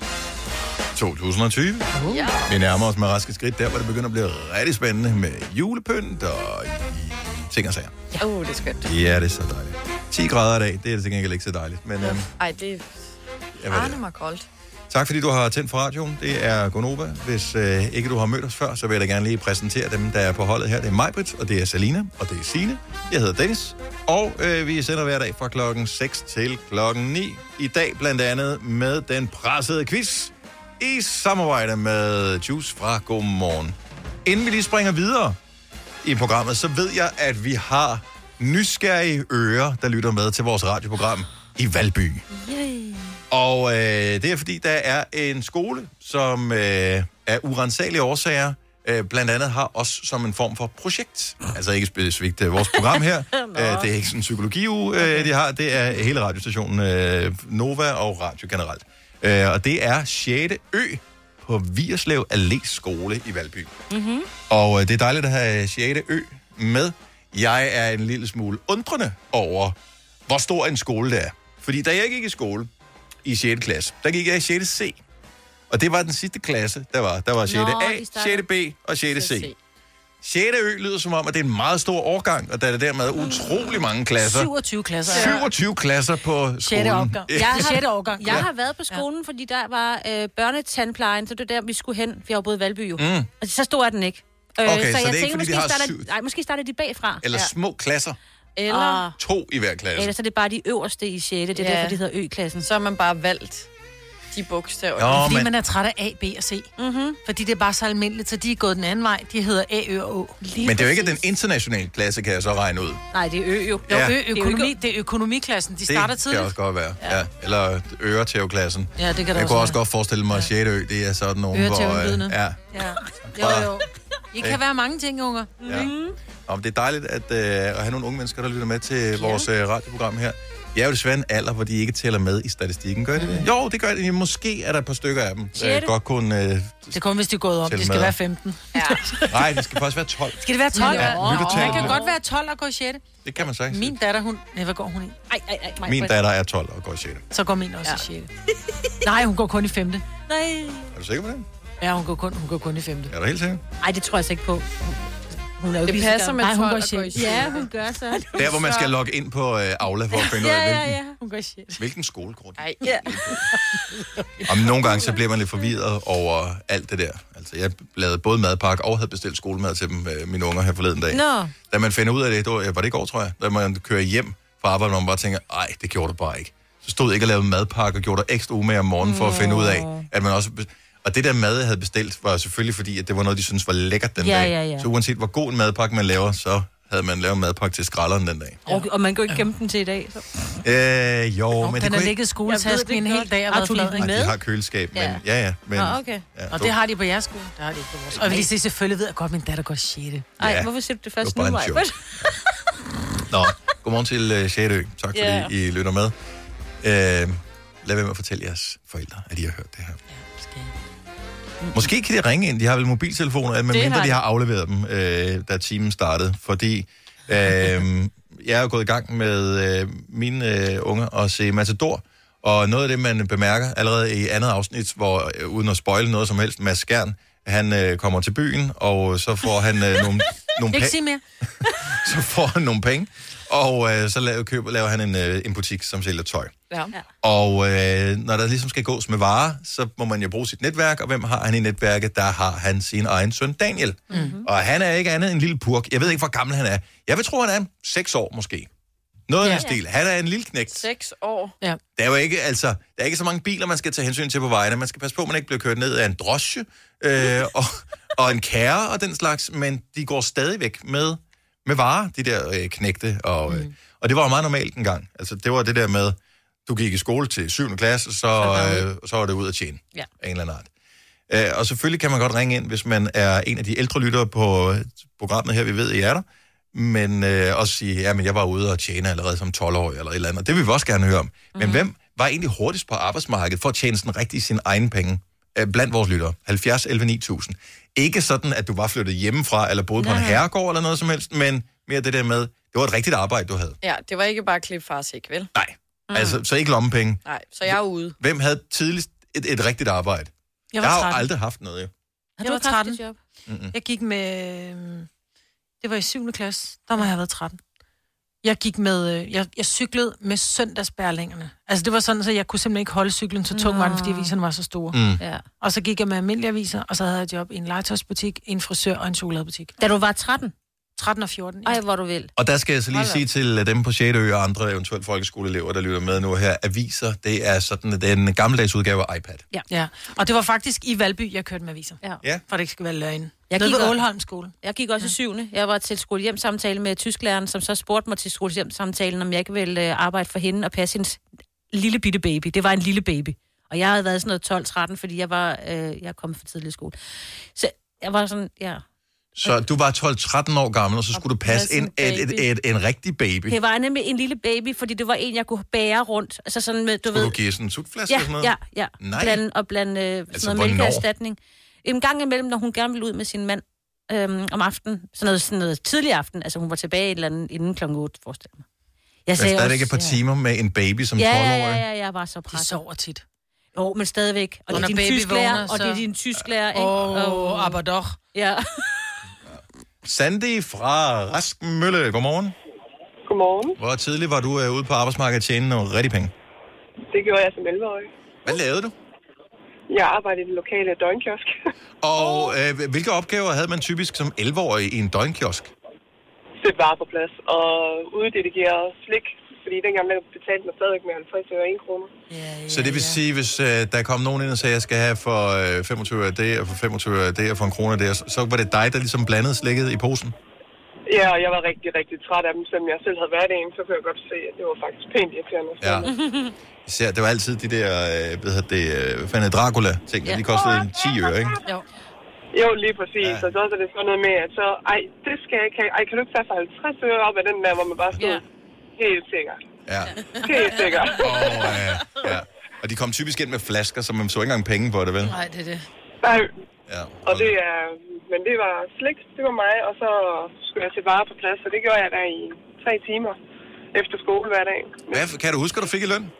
to tusind og tyve. Uh. Ja. Vi nærmer os med raske skridt, der hvor det begynder at blive rigtig spændende med julepynt og ting og sager. Ja. Uh, det er skønt. Ja, det er så dejligt. ti grader i dag, det er til gengæld ikke så dejligt. Men, øhm, Ej, det er Arne mig koldt. tak fordi du har tændt for radioen. Det er Gonova. Hvis øh, ikke du har mødt os før, så vil jeg da gerne lige præsentere dem, der er på holdet her. Det er Majbrit, og det er Selina, og det er Signe. Jeg hedder Dennis. Og øh, vi sender hver dag fra klokken seks til klokken ni. I dag blandt andet med den pressede quiz i samarbejde med Juice fra Godmorgen. Inden vi lige springer videre i programmet, så ved jeg, at vi har nysgerrige ører, der lytter med til vores radioprogram i Valby. Yay. Og øh, det er fordi, der er en skole, som øh, af urensagelige årsager øh, blandt andet har os som en form for projekt. Altså ikke specifikt øh, vores program her. Æh, det er ikke sådan en psykologiuge, øh, de har. Det er hele radiostationen øh, Nova og Radio generelt. Øh, og det er sjette Ø på Vigerslev Allé skole i Valby. Mm-hmm. Og øh, det er dejligt at have sjette Ø med. Jeg er en lille smule undrende over, hvor stor en skole det er. Fordi da jeg gik i skole i sjette klasse, der gik jeg i sjette C. Og det var den sidste klasse, der var. Der var sjette A, sjette B og sjette C. sjette Ø lyder som om, at det er en meget stor årgang, og der er dermed utrolig mange klasser. syvogtyve klasser. syvogtyve klasser på skolen. sjette årgang. Jeg har, sjette årgang. Jeg har været på skolen, fordi der var øh, børnetandplejen, så det var der, vi skulle hen. Vi har boet i Valby jo. Mm. Og så stod den ikke. Okay, så, så jeg det er tænker, ikke, fordi måske de har starter, syv... nej, måske starter de bagfra. Eller ja. små klasser. Eller... To i hver klasse. Eller så er det bare de øverste i sjette. Det er Ja. derfor, de hedder Ø-klassen. Så har man bare valgt de bogstaver. Jo, Fordi men- man er træt af A, B og C. Mm-hmm. Fordi det er bare så almindeligt, så de er gået den anden vej. De hedder A, Ø og Å. Lige Men det er jo ikke præcis. den internationale klasse, kan jeg så regne ud. Nej, det er Ø jo. Jo, Ja. Ø, økonomi, det er økonomiklassen. De starter Det tidligt. kan også godt være. Ja. Ja. Eller øretævklassen. Ja, det kan det Jeg også kunne være. også godt forestille mig, at sjette Ø, det er sådan nogen, hvor... Øretævnlydende. Ja. Ja. Jo, jo. I kan være mange ting, unger. Ja. Og det er dejligt at, øh, at have nogle unge mennesker, der lytter med til vores øh, radioprogram her. Jeg er jo desværre en alder, hvor de ikke tæller med i statistikken. Gør det det? Jo, det gør det. Måske er der et par stykker af dem, der Sjette. godt kunne... Øh, Det er kun, hvis de er gået op. Tæl Det skal med. være femten. Ja. nej, det skal faktisk være tolv. Skal det være tolv? Ja, Ja. lyttertal. Man kan godt være tolv og gå i sjette. Det kan man sagtens. Min datter, hun... Nej, hvad går hun i? Ej, ej, ej. Min datter er tolv og går i sjette. Så går min også ja. i sjette. Nej, hun går kun i femte. Nej. Er du sikker på det? Ja, hun går kun, hun går kun i femte. Er du helt sikker? Ej, det tror jeg så ikke på. Hun er jo Det lige så passer gammel. med Nej, hun tolv går og i går i sjette. sjette. Ja, hun gør så. Der, hvor man skal logge ind på øh, Aula for at finde ud Ja, af, ja, hvilken, ja. Hun går i sjette. hvilken skole går de. Ej, Ja. Og nogle gange så bliver man lidt forvirret over alt det der. Altså, jeg lavede både madpakke og havde bestilt skolemad til dem, øh, mine unger her forleden dag. Nå. Da man finder ud af det, det var, ja, var det i går, tror jeg, da man kører hjem fra arbejde, og man bare tænker, ej, det gjorde du bare ikke. Så stod jeg ikke og lavede madpakke og gjorde dig ekstra umage om morgenen for at finde ud af, at man også... Og det der mad, jeg havde bestilt, var selvfølgelig fordi, at det var noget, de syntes var lækkert den Ja, dag. ja, ja. Så uanset hvor god en madpakke man laver, så havde man lavet en madpakke til skralderen den dag. Og, og man kan jo ikke gemme den til i dag. Så. Øh, jo, Nå, men det den har kunne ligget i ikke... skoletasken en hel dag og Har været du lige flad. den Ej, ikke? de har køleskab, men Ja. ja, ja. Men, Nå, okay. ja, Og du- det har de på jeres skole. Det har de ikke på vores. Og jeg vil lige sige, selvfølgelig ved jeg godt, at min datter går i sjette. Ej, Ja. hvorfor siger du det først Det var nu, bare en Maja? Nå, godmorgen til uh, Sjætø. Tak fordi Ja. I lytter med. Uh, lad være med at fortælle jeres forældre, at I har hørt det her. Måske kan de ringe ind. De har vel mobiltelefoner, medmindre har de de. har afleveret dem, øh, da timen startede. Fordi øh, jeg er jo gået i gang med øh, mine øh, unger at se Matador. Og noget af det, man bemærker allerede i andet afsnit, hvor øh, uden at spoile noget som helst, Mads Skjern, han øh, kommer til byen, og så får han øh, nogle, nogle Ikke pa- sige mere. så får han nogle penge, og øh, så laver, køber, laver han en, øh, en butik, som sælger tøj. Ja. Og øh, når der ligesom skal gås med varer, så må man jo bruge sit netværk, og hvem har han i netværket? Der har han sin egen søn Daniel. Mm-hmm. Og han er ikke andet end en lille purk. Jeg ved ikke, hvor gammel han er. Jeg vil tro, han er seks år måske. Noget af Ja. den stil. Han er en lille knægt. Seks år. Ja. Der er jo ikke, altså, der er ikke så mange biler, man skal tage hensyn til på vejene. Man skal passe på, at man ikke bliver kørt ned af en drosje øh, og, og en kære og den slags, men de går stadigvæk med, med varer, de der øh, knægte. Og, øh, og det var jo meget normalt en gang. Altså, det var det der med, du gik i skole til syvende klasse, så, øh, så var det ud at tjene ja. af en eller anden art. Øh, og selvfølgelig kan man godt ringe ind, hvis man er en af de ældre lyttere på programmet her, vi ved, I er der. Men øh, også sige, ja, men jeg var ude og tjene allerede som tolv-årig eller et eller andet. Det vil vi også gerne høre om. Men mm. hvem var egentlig hurtigst på arbejdsmarkedet for at tjene sådan rigtig sine egne penge? Blandt vores lyttere. halvfjerds elleve ni tusind. Ikke sådan, at du var flyttet hjemmefra, eller boede Nej. på en herregård eller noget som helst, men mere det der med, det var et rigtigt arbejde, du havde. Ja, det var ikke bare klip fars ikke, vel? Nej, mm. altså, så ikke lommepenge. Nej, så jeg er ude. Hvem havde tidligst et, et rigtigt arbejde? Jeg, var jeg har jo aldrig haft noget, jo. Jeg var tretten. Job? Mm-hmm. Jeg gik med... Det var i syvende klasse. Der må jeg have været tretten. Jeg gik med... Jeg, jeg cyklede med søndagsbærlingerne. Altså, det var sådan, så jeg kunne simpelthen ikke holde cyklen så tung, var den, fordi aviserne var så store. Mm. Ja. Og så gik jeg med almindelige aviser, og så havde jeg job i en legetøjsbutik, en frisør og en chokoladebutik. Da du var tretten? tretten og fjorten, ja. Ej, hvor du vil. Og der skal jeg så lige sige til dem på sjette ø og andre eventuelt folkeskoleelever, der lytter med nu her, aviser, det er sådan, det er en gammeldags udgave af iPad. Ja. ja, og det var faktisk i Valby, jeg kørte med aviser. Ja. Ja. For det ikke skal være løgn. Jeg Nede gik ved Ålholm skole. Jeg gik også ja. i syvende. Jeg var til skolehjemsamtale med tysklæreren, som så spurgte mig til skolehjemsamtalen, om jeg ikke ville arbejde for hende og passe hendes lille bitte baby. Det var en lille baby. Og jeg havde været sådan noget tolv tretten, fordi jeg var øh, jeg kom for tidlig i skole. Så jeg var sådan, ja... Så du var tolv tretten år gammel, og så skulle du passe en, et, et, et, en rigtig baby. Det var nemlig en lille baby, fordi det var en, jeg kunne bære rundt. Altså sådan med, du skulle ved... du give sådan en sukflaske ja, eller sådan noget? Ja, ja. Nej. Bland, og blande øh, altså, sådan noget mælkeerstatning. En gang imellem, når hun gerne ville ud med sin mand øhm, om aftenen, sådan noget, sådan noget tidlig aften, altså hun var tilbage et eller andet inden klokken otte, forestil mig. Jeg sagde men stadigvæk et par ja. timer med en baby som ja, tolv-årig? Ja, ja, ja, jeg var så presset. De sover tit. Jo, men stadigvæk. Og, og det er din tysklærer, så... og det er din tysklærer, ikke? Åh, oh, aber doch. Ja. Sandy fra Raskmølle, godmorgen. Godmorgen. Hvor tidligt var du uh, ude på arbejdsmarkedet at tjene nogle rigtig penge? Det gjorde jeg som elleve-årig. Hvad lavede du? Jeg arbejdede i den lokale døgnkiosk. Og uh, hvilke opgaver havde man typisk som elleve-årig i en døgnkiosk? Sæt varer på plads og uddelegere slik. Fordi dengang der betalte man stadigvæk med halvtreds øre og en krone. Ja, ja, så det vil ja. sige, hvis uh, der kom nogen ind og sagde, at jeg skal have for uh, femogtyve øre det, og for femogtyve øre det, og for en krone det, så var det dig, der ligesom blandede slikket i posen? Ja, og jeg var rigtig, rigtig træt af dem. Selvom jeg selv havde været en, så kunne jeg godt se, at det var faktisk pænt irriterende. Ja. Især, det var altid de der, øh, hvad hedder det, øh, fanden Dracula-ting, ja. De kostede en ti øre, ikke? Jo. Jo, lige præcis. Ja. Og så er det sådan noget med, at så, ej, det skal jeg ikke have. Ej, kan du ikke tage for halvtreds øre op af den der, hvor man bare stod? Ja. Helt sikkert. Ja. Helt sikkert. Og, øh, ja. Og de kom typisk ind med flasker, så man så ikke engang penge på det, vel? Nej, det er det. Nej. Ja. Og det er, men det var slik, det var mig, og så skulle jeg sætte varer på plads, og det gjorde jeg der i tre timer efter skole hver dag. Hvad, kan du huske, at du fik i løn?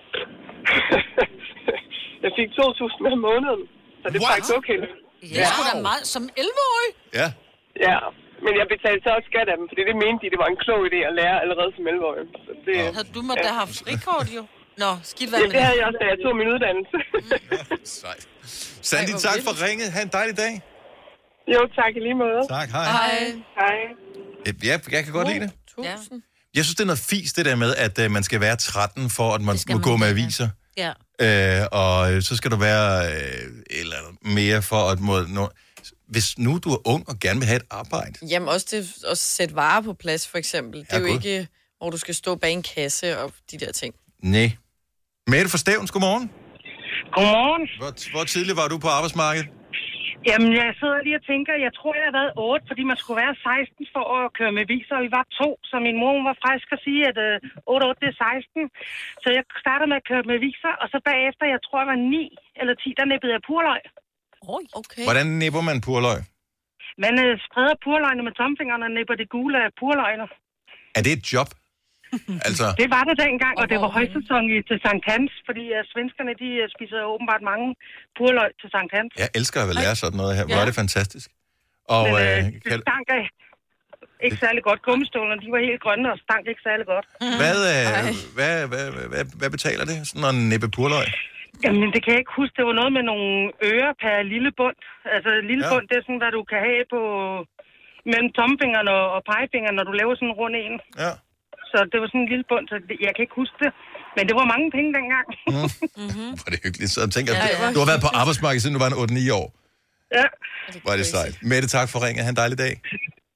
Jeg fik to tusind om måneden, så det er faktisk okay. Det er sgu da meget som elleve-årig. Ja. Ja, men jeg betalte så også skat af dem, fordi det mente de, det var en klog idé at lære allerede som elleve-årig. Det, ja. Havde du måtte ja. da have frikort, jo? Nå, skidt hvad ja, med det havde jeg også, da jeg tog min uddannelse. Sejt. Sandy, Ej, tak for ringet. Ha' en dejlig dag. Jo, tak i lige måde. Tak, hej. Hej. Hej. Ja, jeg kan godt lide det. Tusind. Jeg synes, det er noget fis, det der med, at uh, man skal være tretten, for at man må gå med aviser. Ja. Øh, og så skal du være øh, eller mere for at må... No, hvis nu du er ung og gerne vil have et arbejde. Jamen også det at sætte varer på plads, for eksempel. Det er ja, jo God. ikke, hvor du skal stå bag en kasse og de der ting. Nej. Mette fra Stævns, godmorgen. Godmorgen. Hvor, hvor tidligt var du på arbejdsmarkedet? Jamen, jeg sidder lige og tænker, jeg tror, jeg har været otte, fordi man skulle være seksten for at køre med viser, og vi var to, så min mor var frisk at sige, at øh, otte otte det er seksten. Så jeg startede med at køre med viser, og så bagefter, jeg tror, jeg var ni eller ti, der nippede jeg purløg. Oj, okay. Hvordan nipper man purløg? Man øh, spreder purløgene med tomfingrene og nipper det gule af purløgene. Er det et job? Altså... Det var det dengang, og det var højsæson i, til Sankt Hans, fordi uh, svenskerne, de uh, spiser åbenbart mange purløg til Sankt Hans. Jeg elsker at lære sådan noget her. Hvor ja. er det fantastisk. Og, Men uh, øh, det kan... stank af ikke særlig godt. Gummistålerne, de var helt grønne og stank ikke særlig godt. Hvad, øh, hvad, hvad, hvad, hvad, hvad betaler det, sådan en nippe purløg? Jamen, det kan jeg ikke huske. Det var noget med nogle ører per lille bund. Altså, lille ja. bund, det er sådan, hvad du kan have på mellem tomfingeren og, og pegefingeren, når du laver sådan en rund en. Ja. Så det var sådan en lille bund, så det, jeg kan ikke huske det. Men det var mange penge dengang. Mm. Mm-hmm. Var det hyggeligt. Så jeg tænker, ja, ja. du har været på arbejdsmarkedet, siden du var en otte ni år. Ja. Var det sejt. Mette, tak for ringet. Ha' en dejlig dag.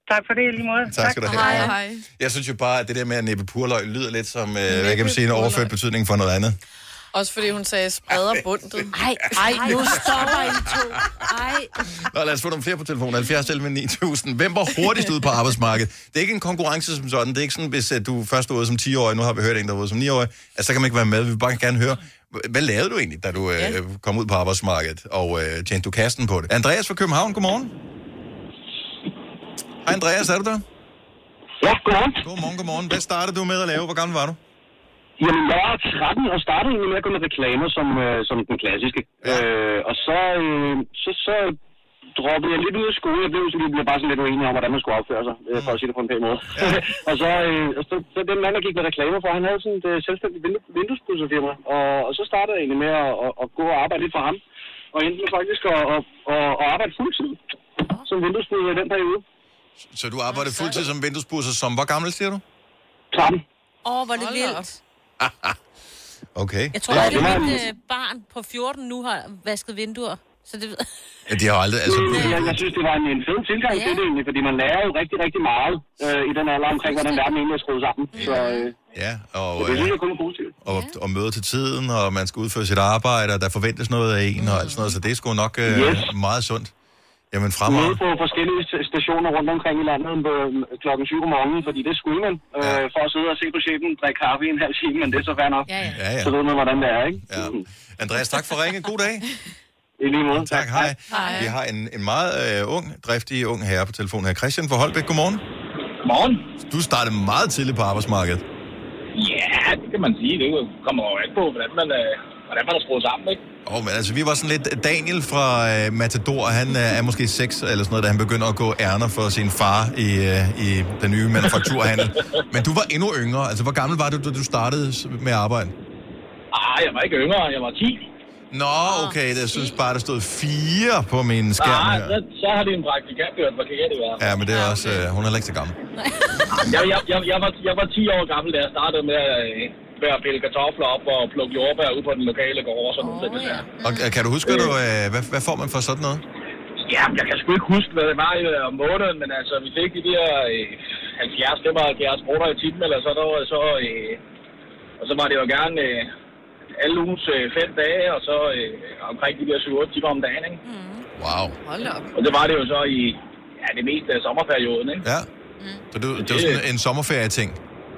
Tak for det, lige måde. Tak skal du have. Hej, hej. Jeg synes jo bare, at det der med at næppe purløg lyder lidt som, øh, hvad kan man sige, en overført betydning for noget andet. Også fordi hun sagde, spreder bundet. Ej, ej, nu stopper I to. Ej. Nå, lad os få nogle flere på telefonen. halvfjerds elleve ni tusind. Hvem var hurtigst ude på arbejdsmarkedet? Det er ikke en konkurrence som sådan. Det er ikke sådan, hvis uh, du først var ude som ti-årig, nu har vi hørt en, der var ude som ni-årig, altså, så kan man ikke være med. Vi vil bare gerne høre, hvad lavede du egentlig, da du uh, ja. kom ud på arbejdsmarkedet, og uh, tjente du kasten på det? Andreas fra København, godmorgen. Hej Andreas, er du der? Ja, godmorgen. Godmorgen, godmorgen. Hvad startede du med at lave? Hvor gammel var du? Jamen, jeg var tretten og startede egentlig med at gå med reklamer som, øh, som den klassiske. Ja. Øh, og så, øh, så, så droppede jeg lidt ud af skole. Jeg blev, så vi blev bare sådan lidt uenige om, hvordan man skulle opføre sig, mm. for at sige det på en pæn måde. Ja. og så, øh, så, så den mand, der gik med reklamer for, han havde sådan et øh, selvstændigt vinduespudserfirma. Og, og så startede jeg egentlig med at, at, at gå og arbejde lidt for ham. Og endte med faktisk at, at, at, at arbejde fuldtid som vinduespudser i den periode. Så du arbejdede fuldtid som vinduespudser som, hvor gammel siger du? tretten. Åh, oh, hvor er det vildt. Okay. Jeg tror, at ja, mit øh, barn på fjorten nu har vasket vinduer. Så det... ja, de har aldrig... Altså... Jeg, jeg synes, det var en, en fed tilgang ja. til det egentlig, fordi man lærer jo rigtig, rigtig meget øh, i den alder omkring, hvordan verden egentlig er skruet sammen. Så, øh, ja, og, så det synes jeg kun er positivt. Og, og møde til tiden, og man skal udføre sit arbejde, og der forventes noget af en, og alt sådan noget, så det er sgu nok øh, yes. meget sundt. Jamen fremragende. Ude på forskellige stationer rundt omkring i landet på klokken syv om morgenen, fordi det skulle man, ja. øh, for at sidde og se på chefen, drikke kaffe i en halv time, men det er så fair nok. Ja, ja. Ja, ja. Så ved man, hvordan det er, ikke? Ja. Andreas, tak for ringen. God dag. I lige måde. Tak, hej. hej. Vi har en, en meget øh, ung, driftig ung herre på telefonen her. Christian fra Holbæk, godmorgen. Godmorgen. Du startede meget tidligt på arbejdsmarkedet. Ja, det kan man sige. Det kommer jo an på, hvordan man, øh, hvordan man er skruet sammen, ikke? Åh, oh, men altså, vi var sådan lidt... Daniel fra øh, Matador, han øh, er måske seks eller sådan noget, da han begynder at gå ærner for sin far i, øh, i den nye manufakturhandel. Men du var endnu yngre. Altså, hvor gammel var du, da du startede med at arbejde? Ah, jeg var ikke yngre. Jeg var ti. Nå, okay. Jeg synes bare, der stod fire på min skærm her. Nej, så har de en praktikant gjort. Hvad kan det være? Ja, men det er også... Øh, hun er ikke så gammel. jeg, jeg, jeg, jeg, var, jeg var ti år gammel, da jeg startede med at... Øh, ved at pille kartofler op og plukke jordbær ud på den lokale gård og sådan noget. Oh, ja. Og kan du huske, du, øh, hvad, hvad får man for sådan noget? Ja, jeg kan sgu ikke huske, hvad det var om måneden, men altså, vi fik de der øh, halvfjerds til femoghalvfjerds kroner i timen, eller så, der, så øh, og så var det jo gerne øh, alle ugens øh, fem dage, og så øh, omkring de der syv otte timer om dagen, ikke? Mm. Wow. Hold op. Og det var det jo så i ja, det meste af sommerperioden, ikke? Ja. Mm. Så det, det var sådan en sommerferie-ting?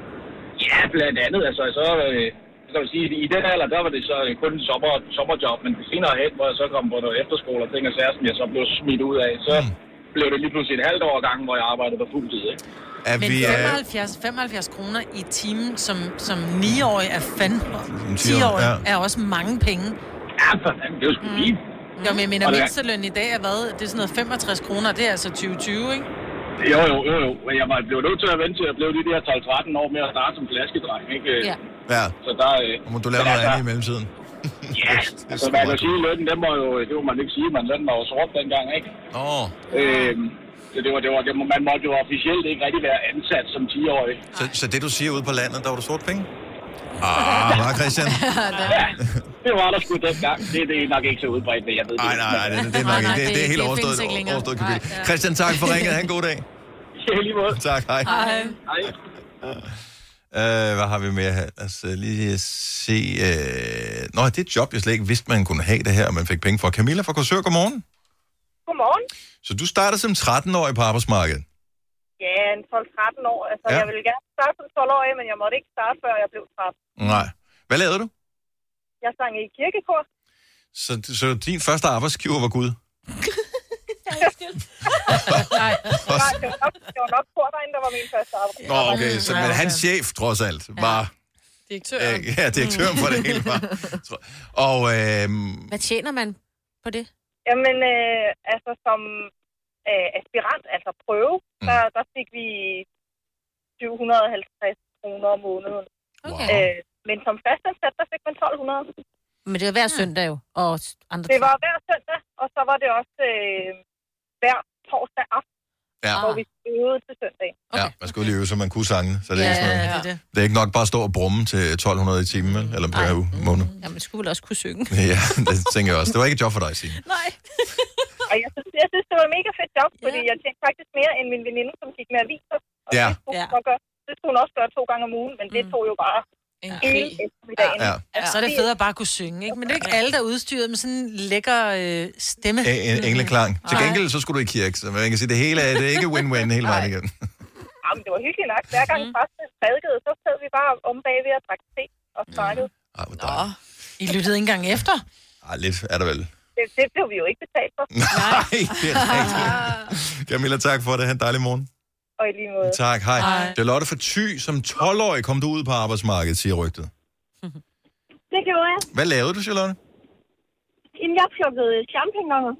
Ja, blandt andet. Altså, så, øh, så vil sige, i den alder, der var det så kun en sommer, sommerjob, men senere hen, hvor jeg så kom på noget efterskole og ting og sager, som jeg så blev smidt ud af, så mm. blev det lige pludselig et halvt år gangen, hvor jeg arbejdede på fuld tid, ikke? Er men vi, femoghalvfjerds, femoghalvfjerds kroner i timen som, som ni-årig er fandme. ti-årig ja. er også mange penge. Ja, for fanden, det er jo sgu fint. Mm. Jo, men jeg mener, mindsteløn i dag er hvad? Det er sådan noget femogtres kroner, det er altså tyve tyve, ikke? Jo, jo, jo, jo. Men jeg var blevet nødt til at vente til at blive de der tolv tretten år med at starte som flaskedreng, ikke? Ja. Ja. Så der... Øh, må du lave noget andet i mellemtiden? Ja, altså man kan sige, lønnen, den var jo... Det må man ikke sige, men lønnen var jo sort dengang, ikke? Åh. Oh. Øhm, så det var, det var, det, man måtte jo officielt ikke rigtig være ansat som ti-årig. Så, så det, du siger ude på landet, der var du sort penge? Ah, var Christian? Ja, det var der sgu dengang. Det, det er nok ikke så udbredt, det jeg ved. Nej, nej, nej, det, det er nok ikke. Det, det er helt overstået, overstået kapitel. Christian, tak for ringet. Ha' en god dag. Ja, lige måde. Tak, hej. Hej. Hej. Uh, hvad har vi mere her? Lad os uh, lige se... Uh... Nå, det er et job, jeg slet ikke vidste, man kunne have det her, og man fik penge for. Camilla fra Korsør, godmorgen. Godmorgen. Så du startede som tretten-årig på arbejdsmarkedet? Ja, en tolv tretten år. Altså, ja. Jeg ville gerne starte som tolv-årig, men jeg måtte ikke starte, før jeg blev tretten. Nej. Hvad lavede du? Jeg sang i kirkekor. Så, så din første arbejdsgiver var Gud? Nej, det var nok, det var nok korderinde, der var min første arbejdsgiver. Nå, okay, så, men hans chef, trods alt, var... Direktøren. Øh, ja, direktøren for det hele var. Og, øh, hvad tjener man på det? Jamen, øh, altså som øh, aspirant, altså prøve, mm. der, der fik vi syv hundrede og halvtreds kroner om måneden. Okay. Øh, men som fastansat, der fik man tolv hundrede. Men det var hver søndag jo, og andre Det var hver søndag, og så var det også øh, hver torsdag aften, ja. hvor vi øvede til søndag. Okay. Ja, man skulle lige øve, så man kunne sange. Så det, ja, er sådan noget, ja, det, er det. det er ikke nok bare at stå og brumme til tolv hundrede i timen, eller per uge, måned. Ja, man skulle vel også kunne synge. Ja, det tænker jeg også. Det var ikke et job for dig, Signe. Nej. Og jeg synes jeg synes, det var en mega fedt job, fordi jeg tænkte faktisk mere end min veninde, som gik med aviser. Og Ja. det, skulle hun så gøre. Det skulle hun også gøre to gange om ugen, men det tog jo bare en hele eftermiddagen. Ja. Ja. Så er det fedt at bare kunne synge, ikke? Men det er ikke alle, der er udstyret med sådan en lækker øh, stemme. En, en engleklang. Til gengæld, så skulle du i kirke, så man kan sige, det hele er, det er ikke win-win hele vejen igen. Jamen, det var hyggeligt nok. Hver gang mm. præsten prædikede, så sad vi bare om bagved og drak te og snakkede. Nå, I lyttede ikke engang efter? Ej, lidt er der vel. Det, det blev vi jo ikke betalt for. Nej, det er rigtigt. Camilla, tak for det. Ha' en dejlig morgen. Og i lige måde. Tak, hej. hej. Det er Lotte fra Thy, som tolv-årig kom du ud på arbejdsmarkedet, siger rygtet. Det gjorde jeg. Hvad lavede du, Charlotte? Inden jeg plukkede champignoner.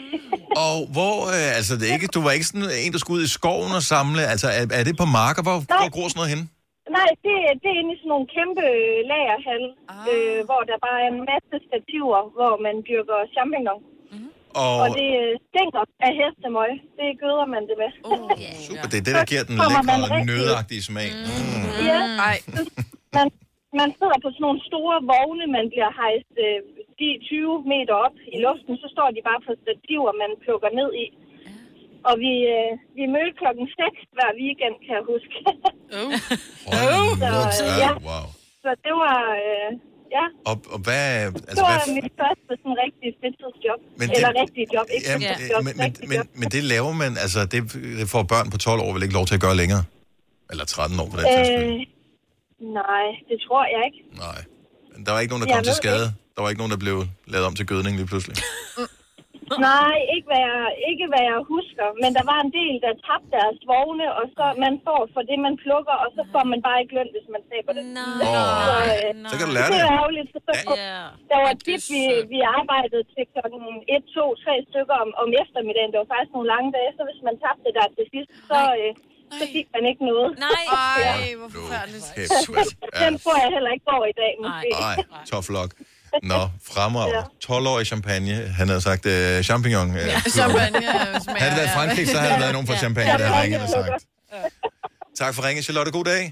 Og hvor, øh, altså det er ikke, du var ikke sådan en, der skulle ud i skoven og samle, altså er, er det på marker, hvor, hvor gror sådan noget henne? Nej, det, det er inde i sådan nogle kæmpe lagerhal, ah. øh, hvor der bare er en masse stativer, hvor man dyrker champignon. Mm-hmm. Og, og det stinker af hestemøg. Det gøder man det med. Oh, super, det er det, der giver den lækre, nødagtige smag. Mm. Ja, man, man sidder på sådan nogle store vogne, man bliver hejst øh, de tyve meter op i luften, så står de bare på stativer, man plukker ned i. Og vi, øh, vi mødte klokken seks hver weekend, kan jeg huske. Oh. så, øh, ja. Wow. Så det var, øh, ja. Og, og hvad... Altså, det var hvad... mit første sådan rigtig fritidsjob. Men Eller det... rigtig job, ikke ja, fritidsjob. Men, men, men, men det laver man, altså det, det får børn på tolv år vel ikke lov til at gøre længere? Eller tretten år på den sags skyld? Øh, nej, det tror jeg ikke. Nej. Men der var ikke nogen, der kom til skade? Ikke. Der var ikke nogen, der blev lavet om til gødning lige pludselig? Nej, ikke hvad, jeg, ikke hvad jeg husker. Men der var en del, der tabte deres vogne, og så man får for det, man plukker, og så får man bare ikke løn, hvis man taber det. Nej. Oh. Så, øh, så kan du lære det. Det er ærgerligt. Så, så, yeah. Der var tit, vi, vi arbejdede til klokken et, to, tre stykker om, om eftermiddagen. Det var faktisk nogle lange dage, så hvis man tabte der til sidst, så... Øh, så fik man ikke noget. Nej, Ej, hvor forfærdeligt. Den får jeg heller ikke over i dag, måske. Nej, tough luck. Nå, fremragende. tolv-årig champagne. Han havde sagt uh, champignon. Uh, ja, champagne smager. Havde det været Frankrig, så havde det været nogen fra champagne, der havde ringet og sagt. Tak for ringen, Charlotte. God dag.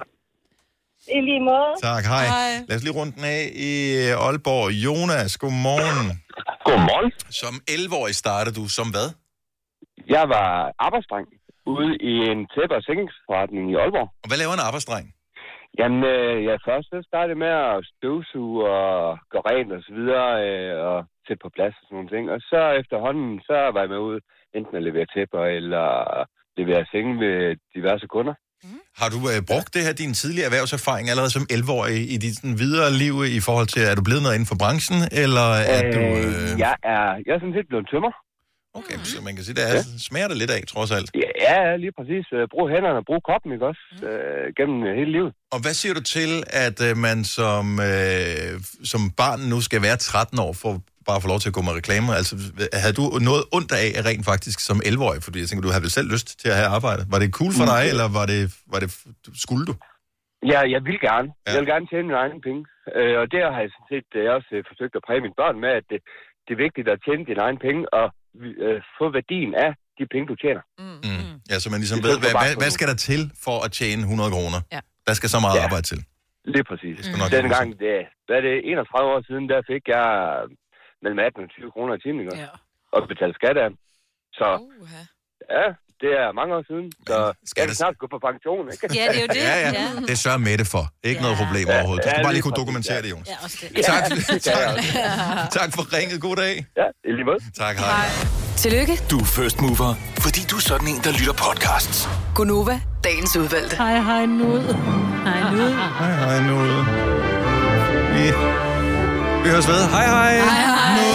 I lige måde. Tak, hej. hej. Lad os lige runde den af i Aalborg. Jonas, godmorgen. Godmorgen. Som elleve-årig startede du som hvad? Jeg var arbejdsdreng ude i en tæppe- og sengingsforretning i Aalborg. Og hvad laver en arbejdsdreng? Jamen, øh, jeg først startede med at støvsuge og gøre rent og så videre, øh, og sætte på plads og sådan nogle ting. Og så efterhånden, så var jeg med ude enten at levere tæpper eller levere senge ved diverse kunder. Mm. Har du øh, brugt det her, din tidligere erhvervserfaring allerede som elleve-årig i dit sådan, videre liv i forhold til, er du blevet noget inden for branchen, eller er øh, du... Øh... Jeg er, jeg er sådan set blevet tømmer. Okay, så man kan sige, det er, ja. smager det lidt af, trods alt. Ja, lige præcis. Brug hænderne og brug kroppen, ikke også? Mm. Øh, gennem hele livet. Og hvad siger du til, at øh, man som, øh, som barn nu skal være tretten år for bare at få lov til at gå med reklamer? Altså, havde du noget ondt af rent faktisk som elleve-årig? Fordi jeg tænker, du havde vel selv lyst til at have arbejdet. Var det cool for dig, mm. eller var det, var det, skulle du? Ja, jeg vil gerne. Ja. Jeg vil gerne tjene mine egne penge. Øh, og der har jeg sådan set jeg også øh, forsøgt at præge mine børn med, at det, det er vigtigt at tjene dine egne penge, og øh, få værdien af de penge, du tjener. Mm. Mm. Ja, så man ligesom ved, hvad, hvad, hvad skal der til for at tjene hundrede kroner? Ja. Der skal så meget ja. arbejde til. Lige præcis. Mm. Den gang, det, hvad er det, enogtredive år siden, der fik jeg mellem atten og tyve kroner i timen, ja. og betale skat af. Så uh-huh. ja, det er mange år siden, så skal det snart gå på pension, ikke? Ja, det er jo det. Ja, ja. Det sørger Mette for. Ikke ja. noget problem overhovedet. Du skal ja, bare lige kunne dokumentere ja. det, Jonas. Ja, også det. Tak, tak, tak for ringet. God dag. Ja, i lige måde. Tak, hej. hej. Tillykke. Du er first mover, fordi du er sådan en, der lytter podcasts. Gunova, dagens udvalgte. Hej, hej, Nud. Hej, Nud. Hej, hej, Nud. Vi, vi høres ved. Hej, hej. Hej, hej.